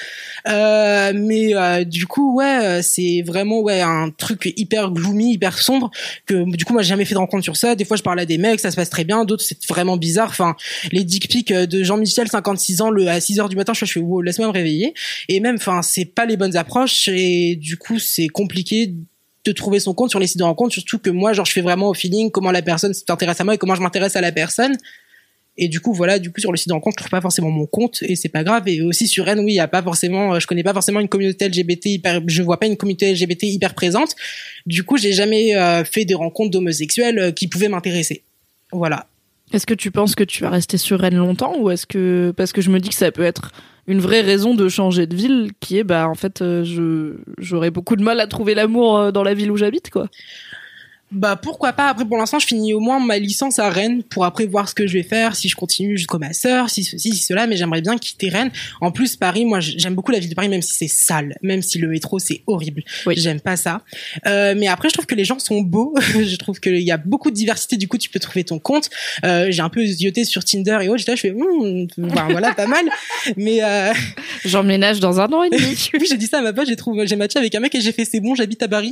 Mais du coup ouais, c'est vraiment un truc hyper gloomy, hyper sombre, que du coup moi j'ai jamais fait de rencontre sur ça. Des fois je parle à des mecs, ça se passe très bien, d'autres c'est vraiment bizarre. Enfin les dick pics de Jean-Michel 56 ans à 6h du matin, je fais wow, laisse-moi me réveiller. Et même enfin c'est pas les bonnes approches, et du coup c'est compliqué de trouver son compte sur les sites de rencontre, surtout que moi genre je fais vraiment au feeling comment la personne s'intéresse à moi et comment je m'intéresse à la personne. Et du coup voilà, sur le site de rencontre je trouve pas forcément mon compte, et c'est pas grave. Et aussi sur Rennes, oui, il y a pas forcément, je connais pas forcément une communauté LGBT je vois pas une communauté LGBT hyper présente. Du coup j'ai jamais fait des rencontres d'homosexuels qui pouvaient m'intéresser. Voilà. Est-ce que tu penses que tu vas rester sur Rennes longtemps, ou est-ce que, parce que je me dis que ça peut être une vraie raison de changer de ville, qui est en fait j'aurais beaucoup de mal à trouver l'amour dans la ville où j'habite quoi. Bah pourquoi pas. Après pour l'instant je finis au moins ma licence à Rennes pour après voir ce que je vais faire, si je continue jusqu'au master, si ceci, si cela, mais j'aimerais bien quitter Rennes. En plus Paris, moi j'aime beaucoup la ville de Paris, même si c'est sale, même si le métro c'est horrible. Oui. J'aime pas ça. Mais après je trouve que les gens sont beaux. Je trouve qu'il y a beaucoup de diversité, du coup tu peux trouver ton compte. J'ai un peu zioté sur Tinder et autres, je fais ben voilà pas mal. Mais j'emménage dans 1 an et demi. Oui, j'ai dit ça à ma pote, j'ai matché avec un mec et j'ai fait c'est bon, j'habite à Paris.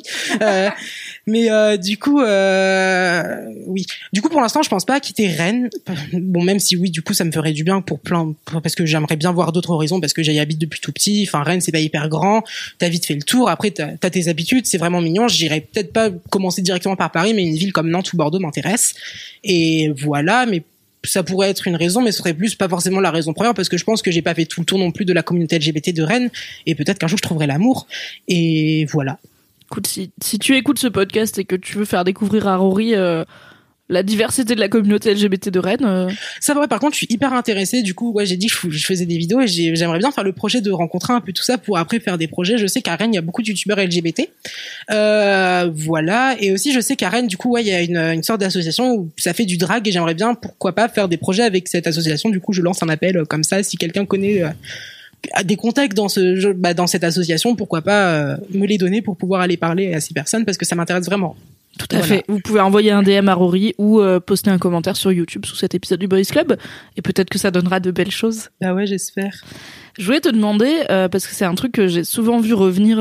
Mais du coup oui. Du coup pour l'instant je pense pas quitter Rennes. Bon même si oui du coup ça me ferait du bien parce que j'aimerais bien voir d'autres horizons parce que j'y habite depuis tout petit. Enfin Rennes c'est pas hyper grand. T'as vite fait le tour. Après t'as tes habitudes. C'est vraiment mignon. J'irais peut-être pas commencer directement par Paris, mais une ville comme Nantes ou Bordeaux m'intéresse. Et voilà. Mais ça pourrait être une raison, mais ce serait plus pas forcément la raison première parce que je pense que j'ai pas fait tout le tour non plus de la communauté LGBT de Rennes et peut-être qu'un jour je trouverai l'amour. Et voilà. Écoute, si tu écoutes ce podcast et que tu veux faire découvrir à Rory la diversité de la communauté LGBT de Rennes. Ça vrai, par contre, je suis hyper intéressée. Du coup, ouais, j'ai dit que je faisais des vidéos et j'aimerais bien faire le projet de rencontrer un peu tout ça pour après faire des projets. Je sais qu'à Rennes, il y a beaucoup de youtubeurs LGBT. Voilà. Et aussi, je sais qu'à Rennes, du coup, ouais, il y a une sorte d'association où ça fait du drag et j'aimerais bien, pourquoi pas, faire des projets avec cette association. Du coup, je lance un appel comme ça. Si quelqu'un connaît des contacts dans dans cette association, pourquoi pas me les donner pour pouvoir aller parler à ces personnes parce que ça m'intéresse vraiment. Tout à fait. Vous pouvez envoyer un DM à Rory ou poster un commentaire sur YouTube sous cet épisode du Boys Club et peut-être que ça donnera de belles choses. Ah ouais, j'espère. Je voulais te demander, parce que c'est un truc que j'ai souvent vu revenir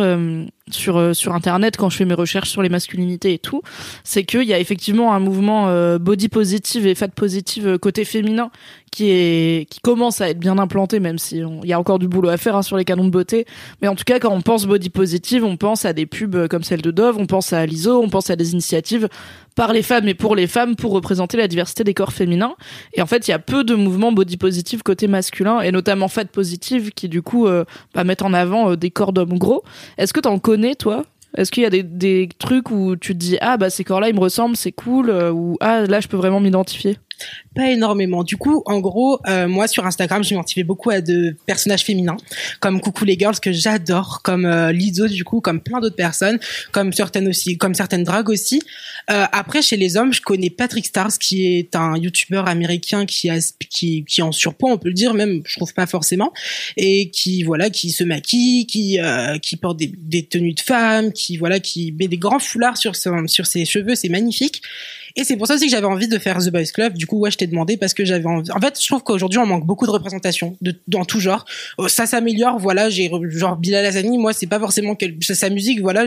sur Internet quand je fais mes recherches sur les masculinités et tout, c'est qu'il y a effectivement un mouvement body positive et fat positive côté féminin qui commence à être bien implanté, même si il y a encore du boulot à faire sur les canons de beauté. Mais en tout cas, quand on pense body positive, on pense à des pubs comme celle de Dove, on pense à l'ISO, on pense à des initiatives par les femmes et pour les femmes pour représenter la diversité des corps féminins. Et en fait, il y a peu de mouvements body positive côté masculin et notamment fat positive qui du coup mettent en avant des corps d'hommes gros. Est-ce que t'en connais toi ? Est-ce qu'il y a des trucs où tu te dis ah bah ces corps-là ils me ressemblent, c'est cool, ou ah là je peux vraiment m'identifier? Pas énormément. Du coup, en gros, moi sur Instagram, je m'identifiais beaucoup à de personnages féminins, comme Coucou les Girls que j'adore, comme Lizzo du coup, comme plein d'autres personnes, comme certaines dragues aussi. Après, chez les hommes, je connais Patrick Stars, qui est un youtubeur américain qui est en surpoids, on peut le dire, même je trouve pas forcément, et qui se maquille, qui porte des tenues de femme, qui met des grands foulards sur ses cheveux, c'est magnifique. Et c'est pour ça aussi que j'avais envie de faire The Boys Club. Du coup, ouais, je t'ai demandé parce que j'avais envie. En fait, je trouve qu'aujourd'hui, on manque beaucoup de représentation dans tout genre. Ça s'améliore, voilà. J'ai genre Bilal Hassani. Moi, c'est pas forcément sa musique, voilà.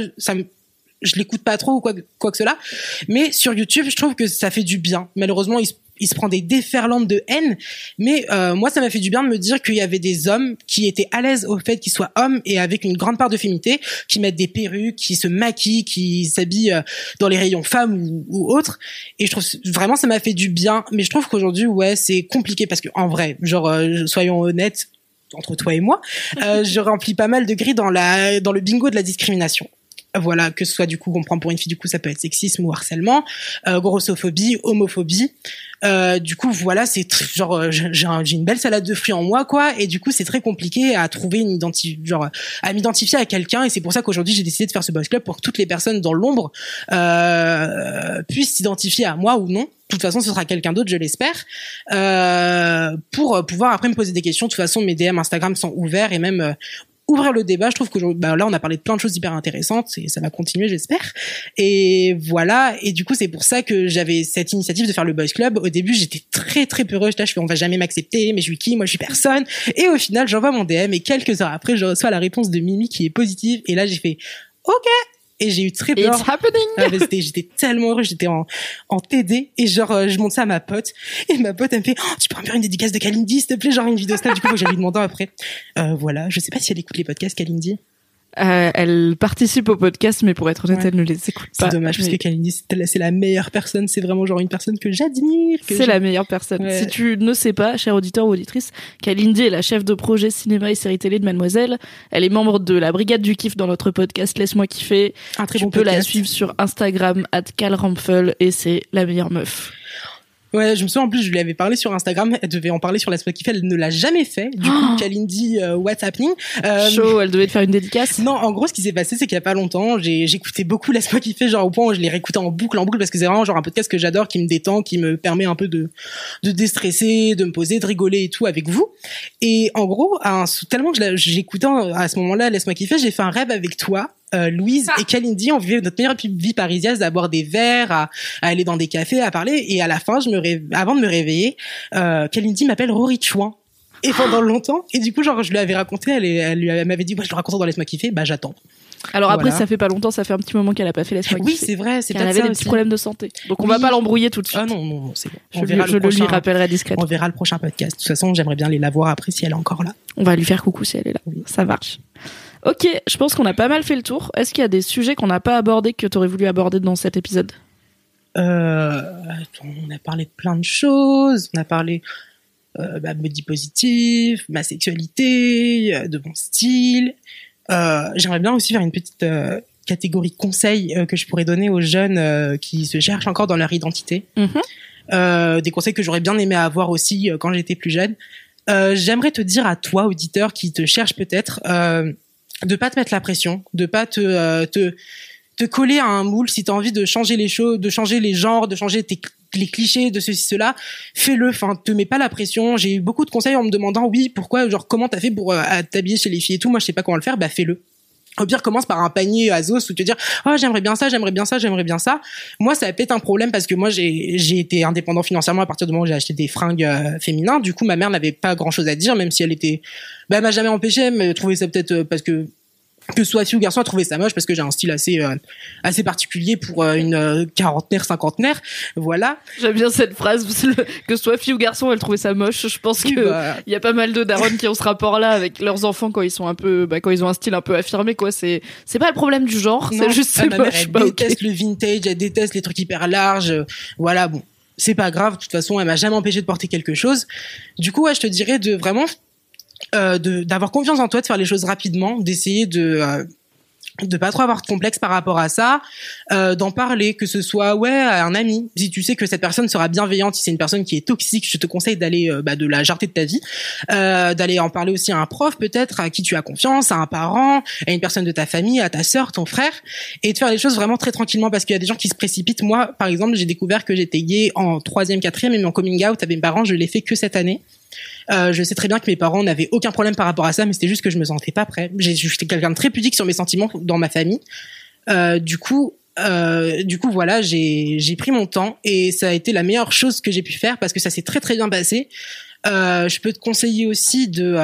Je l'écoute pas trop ou quoi que cela. Mais sur YouTube, je trouve que ça fait du bien. Malheureusement, il se prend des déferlantes de haine. Mais moi, ça m'a fait du bien de me dire qu'il y avait des hommes qui étaient à l'aise au fait qu'ils soient hommes et avec une grande part de féminité, qui mettent des perruques, qui se maquillent, qui s'habillent dans les rayons femmes ou autres. Et je trouve vraiment ça m'a fait du bien. Mais je trouve qu'aujourd'hui, ouais, c'est compliqué parce que en vrai, genre, soyons honnêtes, entre toi et moi, je remplis pas mal de grilles dans le bingo de la discrimination. Voilà, que ce soit du coup qu'on prend pour une fille, du coup ça peut être sexisme ou harcèlement, grossophobie, homophobie. Du coup voilà, c'est genre j'ai une belle salade de fruits en moi quoi, et du coup c'est très compliqué à trouver à m'identifier à quelqu'un, et c'est pour ça qu'aujourd'hui j'ai décidé de faire ce Boys Club pour que toutes les personnes dans l'ombre puissent s'identifier à moi ou non. De toute façon, ce sera quelqu'un d'autre, je l'espère, pour pouvoir après me poser des questions. De toute façon, mes DM Instagram sont ouverts et même ouvrir le débat. Je trouve que là on a parlé de plein de choses hyper intéressantes et ça va continuer, j'espère. Et voilà, et du coup c'est pour ça que j'avais cette initiative de faire le Boys Club. Au début j'étais très très peureuse, je fais on va jamais m'accepter, mais je suis qui, moi je suis personne. Et au final j'envoie mon DM et quelques heures après je reçois la réponse de Mimi qui est positive, et là j'ai fait ok. Et j'ai eu très peur. It's happening. J'étais tellement heureuse, j'étais en TD, et genre je monte ça à ma pote, et ma pote elle me fait tu peux me faire une dédicace de Kalindi s'il te plaît, genre une vidéo snap. Du coup j'allais lui demander après. Voilà, je sais pas si elle écoute les podcasts, Kalindi. Elle participe au podcast, mais pour être honnête, elle ne les écoute pas. C'est dommage, parce que Kalindi, c'est la meilleure personne. C'est vraiment genre une personne que j'admire. La meilleure personne. Ouais. Si tu ne sais pas, cher auditeur ou auditrice, Kalindi est la chef de projet cinéma et série télé de Mademoiselle. Elle est membre de la brigade du kiff dans notre podcast Laisse-moi kiffer. Un très bon podcast. Tu peux la podcast. suivre sur Instagram @calrampfel, et c'est la meilleure meuf. Ouais, je me souviens en plus, je lui avais parlé sur Instagram, elle devait en parler sur Laisse-moi kiffer, elle ne l'a jamais fait. Du coup, Kalindi, what's happening? Chaud, elle devait te faire une dédicace. Non, en gros, ce qui s'est passé, c'est qu'il y a pas longtemps, j'écoutais beaucoup Laisse-moi kiffer, genre au point où je l'ai réécouté en boucle, parce que c'est vraiment genre un podcast que j'adore, qui me détend, qui me permet un peu de déstresser, de me poser, de rigoler et tout avec vous. Et en gros, tellement que j'écoutais à ce moment-là Laisse-moi kiffer, j'ai fait un rêve avec toi. Louise et Kalindi, on vivait notre meilleure vie parisienne, à boire des verres, à aller dans des cafés, à parler. Et à la fin, avant de me réveiller, Kalindi m'appelle Rory Chouin. Et pendant longtemps, et du coup, genre, je lui avais raconté, elle m'avait dit, ouais, je le raconte dans Laisse-moi kiffer, bah, j'attends. Alors après, ça fait pas longtemps, ça fait un petit moment qu'elle a pas fait Laisse-moi kiffer. Oui, c'est vrai, c'est peut-être ça. Elle avait des petits problèmes de santé. Donc on va pas l'embrouiller tout de suite. Ah non, c'est bon. Je lui rappellerai discrètement. On verra le prochain podcast. De toute façon, j'aimerais bien la voir après si elle est encore là. On va lui faire coucou si elle est là. Oui. Ça marche. Ok, je pense qu'on a pas mal fait le tour. Est-ce qu'il y a des sujets qu'on n'a pas abordés que t'aurais voulu aborder dans cet épisode? On a parlé de plein de choses. On a parlé body positif, ma sexualité, de mon style. J'aimerais bien aussi faire une petite catégorie conseils que je pourrais donner aux jeunes qui se cherchent encore dans leur identité. Des conseils que j'aurais bien aimé avoir aussi quand j'étais plus jeune. J'aimerais te dire à toi, auditeur, qui te cherche peut-être, de pas te mettre la pression, de pas te coller à un moule. Si t'as envie de changer les choses, de changer les genres, de changer les clichés, de ceci, cela, fais-le. Enfin, te mets pas la pression. J'ai eu beaucoup de conseils en me demandant, oui, pourquoi, genre, comment t'as fait pour t'habiller chez les filles et tout. Moi, je sais pas comment le faire. Bah, fais-le. Au pire, commence par un panier Azos où te dire, oh, j'aimerais bien ça. Moi, ça a peut-être un problème parce que moi, j'ai été indépendant financièrement à partir du moment où j'ai acheté des fringues féminins. Du coup, ma mère n'avait pas grand chose à dire, même si elle m'a jamais empêché, mais trouvait ça peut-être parce que ce soit fille ou garçon, a trouvé ça moche parce que j'ai un style assez particulier pour une quarantenaire, cinquantenaire, voilà. J'aime bien cette phrase, que ce soit fille ou garçon, elle trouvait ça moche. Je pense que il y a pas mal de darons qui ont ce rapport-là avec leurs enfants quand ils sont quand ils ont un style un peu affirmé, quoi. C'est pas le problème du genre, c'est juste c'est ma moche. Mère, elle déteste le vintage, elle déteste les trucs hyper larges, voilà, bon. C'est pas grave, de toute façon, elle m'a jamais empêché de porter quelque chose. Du coup, ouais, je te dirais de vraiment d'avoir confiance en toi, de faire les choses rapidement, d'essayer de pas trop avoir de complexe par rapport à ça, d'en parler, que ce soit à un ami, si tu sais que cette personne sera bienveillante. Si c'est une personne qui est toxique, je te conseille d'aller de la jarter de ta vie, d'aller en parler aussi à un prof peut-être, à qui tu as confiance, à un parent, à une personne de ta famille, à ta sœur, ton frère, et de faire les choses vraiment très tranquillement, parce qu'il y a des gens qui se précipitent. Moi, par exemple, j'ai découvert que j'étais gay en 3e, 4e, et mon coming out avec mes parents, je l'ai fait que cette année. Je sais très bien que mes parents n'avaient aucun problème par rapport à ça, mais c'était juste que je me sentais pas prêt. J'étais quelqu'un de très pudique sur mes sentiments dans ma famille. Du coup, voilà, j'ai pris mon temps et ça a été la meilleure chose que j'ai pu faire parce que ça s'est très très bien passé. Je peux te conseiller aussi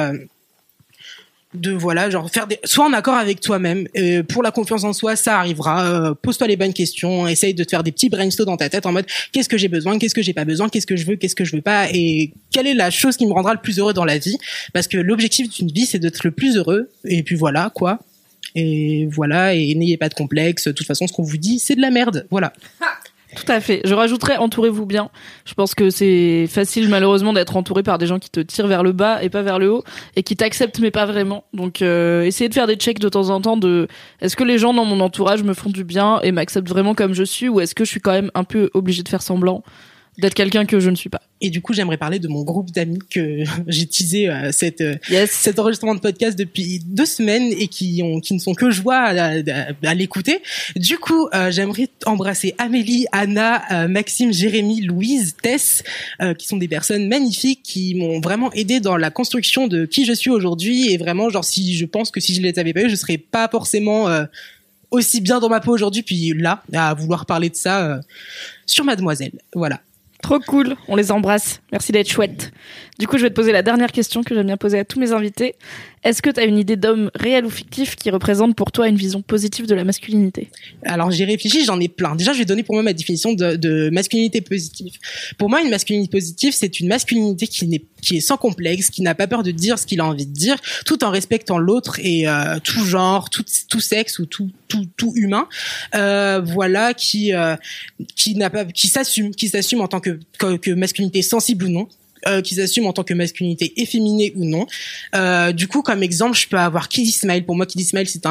de voilà, genre sois en accord avec toi-même. Pour la confiance en soi, ça arrivera. Pose-toi les bonnes questions, essaye de te faire des petits brainstorms dans ta tête en mode qu'est-ce que j'ai besoin, qu'est-ce que j'ai pas besoin, qu'est-ce que je veux pas, et quelle est la chose qui me rendra le plus heureux dans la vie, parce que l'objectif d'une vie, c'est d'être le plus heureux. Et puis voilà, quoi. Et voilà, et n'ayez pas de complexe. De toute façon, ce qu'on vous dit, c'est de la merde. Voilà. Tout à fait. Je rajouterais, entourez-vous bien. Je pense que c'est facile, malheureusement, d'être entouré par des gens qui te tirent vers le bas et pas vers le haut, et qui t'acceptent mais pas vraiment. Donc, essayez de faire des checks de temps en temps de est-ce que les gens dans mon entourage me font du bien et m'acceptent vraiment comme je suis, ou est-ce que je suis quand même un peu obligée de faire semblant d'être quelqu'un que je ne suis pas. Et du coup, j'aimerais parler de mon groupe d'amis que j'ai teasé cet enregistrement de podcast depuis 2 semaines et qui ne sont que joie à l'écouter. Du coup, j'aimerais embrasser Amélie, Anna, Maxime, Jérémy, Louise, Tess, qui sont des personnes magnifiques qui m'ont vraiment aidé dans la construction de qui je suis aujourd'hui. Et vraiment, genre, je pense que si je les avais pas eu, je serais pas forcément aussi bien dans ma peau aujourd'hui. Puis là, à vouloir parler de ça sur Mademoiselle. Voilà. Trop cool, on les embrasse. Merci d'être chouette. Du coup, je vais te poser la dernière question que j'aime bien poser à tous mes invités. Est-ce que tu as une idée d'homme réel ou fictif qui représente pour toi une vision positive de la masculinité ? Alors, j'ai réfléchi, j'en ai plein. Déjà, je vais donner pour moi ma définition de masculinité positive. Pour moi, une masculinité positive, c'est une masculinité qui est sans complexe, qui n'a pas peur de dire ce qu'il a envie de dire, tout en respectant l'autre et tout genre, tout sexe ou tout humain. Voilà, qui s'assume en tant que masculinité sensible ou non. qui s'assument en tant que masculinité efféminée ou non. Du coup, comme exemple, je peux avoir Kiddy Smile. Pour moi, Kiddy Smile, c'est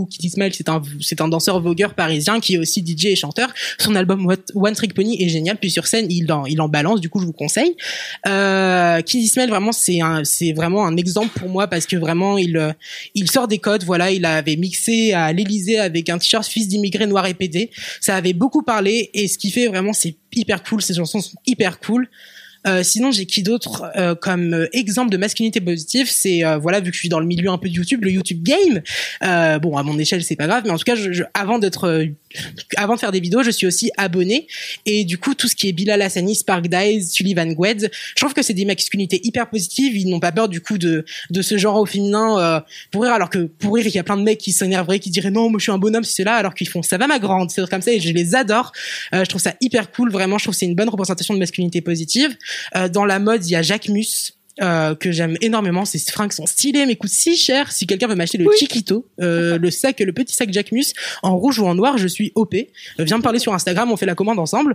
un danseur vogueur parisien qui est aussi DJ et chanteur. Son album One Trick Pony est génial. Puis sur scène, il en balance. Du coup, je vous conseille. Kiddy Smile, vraiment, c'est vraiment un exemple pour moi parce que vraiment, il sort des codes. Voilà, il avait mixé à l'Élysée avec un t-shirt fils d'immigrés noirs et pédés. Ça avait beaucoup parlé et ce qu'il fait vraiment, c'est hyper cool. Ces chansons sont hyper cool. Sinon, j'ai qui d'autre comme exemple de masculinité positive, c'est voilà, vu que je suis dans le milieu un peu de YouTube, le YouTube Game. Bon, à mon échelle, c'est pas grave, mais en tout cas, avant de faire des vidéos, je suis aussi abonné. Et du coup, tout ce qui est Bilal Hassani, Spark Dies, Sullivan Gwed, je trouve que c'est des masculinités hyper positives. Ils n'ont pas peur du coup de ce genre au féminin pour rire, alors que pour rire, il y a plein de mecs qui s'énerveraient, qui diraient non, moi je suis un bonhomme si c'est là, alors qu'ils font ça va ma grande, c'est comme ça, et je les adore. Je trouve ça hyper cool, vraiment. Je trouve que c'est une bonne représentation de masculinité positive. Dans la mode, il y a Jacques Mus, que j'aime énormément. Ses fringues sont stylées mais coûtent si cher. Si quelqu'un veut m'acheter le Chiquito, le petit sac Jacques Mus en rouge ou en noir, je suis OP. Viens me parler sur Instagram, on fait la commande ensemble.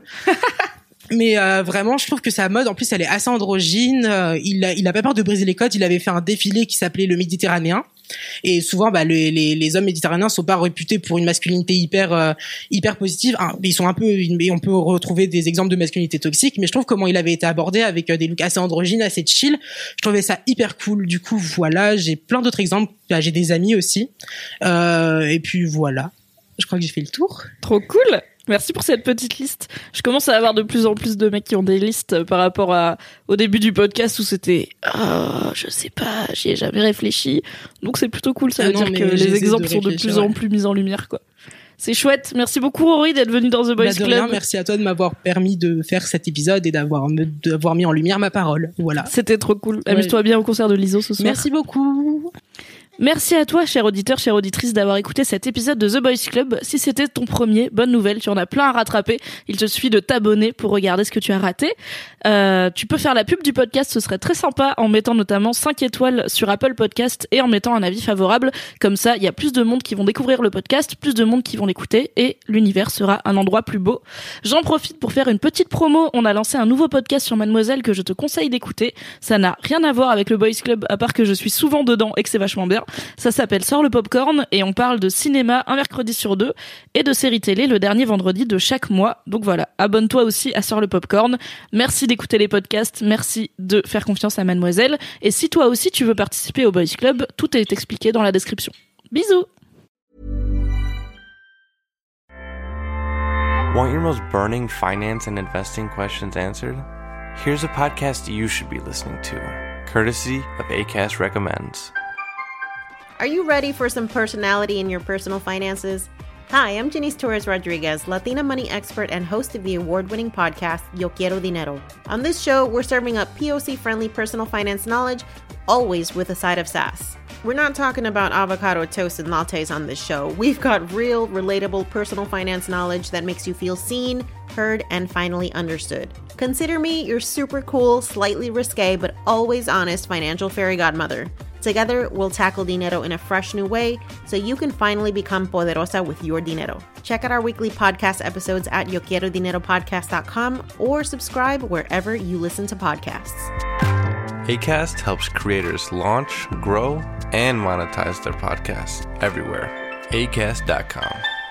Mais vraiment, je trouve que sa mode, en plus, elle est assez androgyne. Il a pas peur de briser les codes. Il avait fait un défilé qui s'appelait le Méditerranéen. Et souvent, les hommes méditerranéens sont pas réputés pour une masculinité hyper positive. Ils sont un peu, on peut retrouver des exemples de masculinité toxique, mais je trouve comment il avait été abordé avec des looks assez androgynes, assez chill. Je trouvais ça hyper cool. Du coup, voilà, j'ai plein d'autres exemples. J'ai des amis aussi. Et puis voilà. Je crois que j'ai fait le tour. Trop cool. Merci pour cette petite liste. Je commence à avoir de plus en plus de mecs qui ont des listes par rapport au début du podcast où c'était je sais pas, j'y ai jamais réfléchi. Donc c'est plutôt cool, ça veut dire que les exemples sont de plus en plus mis en lumière, quoi. C'est chouette. Merci beaucoup Rory d'être venu dans The Boys Club. Rien, merci à toi de m'avoir permis de faire cet épisode et d'avoir mis en lumière ma parole. Voilà. C'était trop cool. Amuse-toi bien au concert de l'ISO ce soir. Merci beaucoup. Merci à toi, cher auditeur, chère auditrice, d'avoir écouté cet épisode de The Boys Club. Si c'était ton premier, bonne nouvelle, tu en as plein à rattraper. Il te suffit de t'abonner pour regarder ce que tu as raté. Tu peux faire la pub du podcast, ce serait très sympa, en mettant notamment 5 étoiles sur Apple Podcast et en mettant un avis favorable. Comme ça, il y a plus de monde qui vont découvrir le podcast, plus de monde qui vont l'écouter et l'univers sera un endroit plus beau. J'en profite pour faire une petite promo. On a lancé un nouveau podcast sur Mademoiselle que je te conseille d'écouter. Ça n'a rien à voir avec le Boys Club, à part que je suis souvent dedans et que c'est vachement bien. Ça s'appelle Sors le Popcorn et on parle de cinéma un mercredi sur 2 et de séries télé le dernier vendredi de chaque mois. Donc voilà, abonne-toi aussi à Sors le Popcorn. Merci d'écouter les podcasts, merci de faire confiance à Mademoiselle. Et si toi aussi tu veux participer au Boys Club, tout est expliqué dans la description. Bisous! Want your most burning finance and investing questions answered? Here's a podcast you should be listening to, courtesy of Acast Recommends. Are you ready for some personality in your personal finances? Hi, I'm Janice Torres Rodriguez, Latina money expert and host of the award-winning podcast Yo Quiero Dinero. On this show, we're serving up POC-friendly personal finance knowledge, always with a side of sass. We're not talking about avocado toast and lattes on this show. We've got real, relatable personal finance knowledge that makes you feel seen, heard, and finally understood. Consider me your super cool, slightly risque, but always honest financial fairy godmother. Together, we'll tackle dinero in a fresh new way so you can finally become poderosa with your dinero. Check out our weekly podcast episodes at yoquierodineropodcast.com or subscribe wherever you listen to podcasts. Acast helps creators launch, grow, and monetize their podcasts everywhere. Acast.com.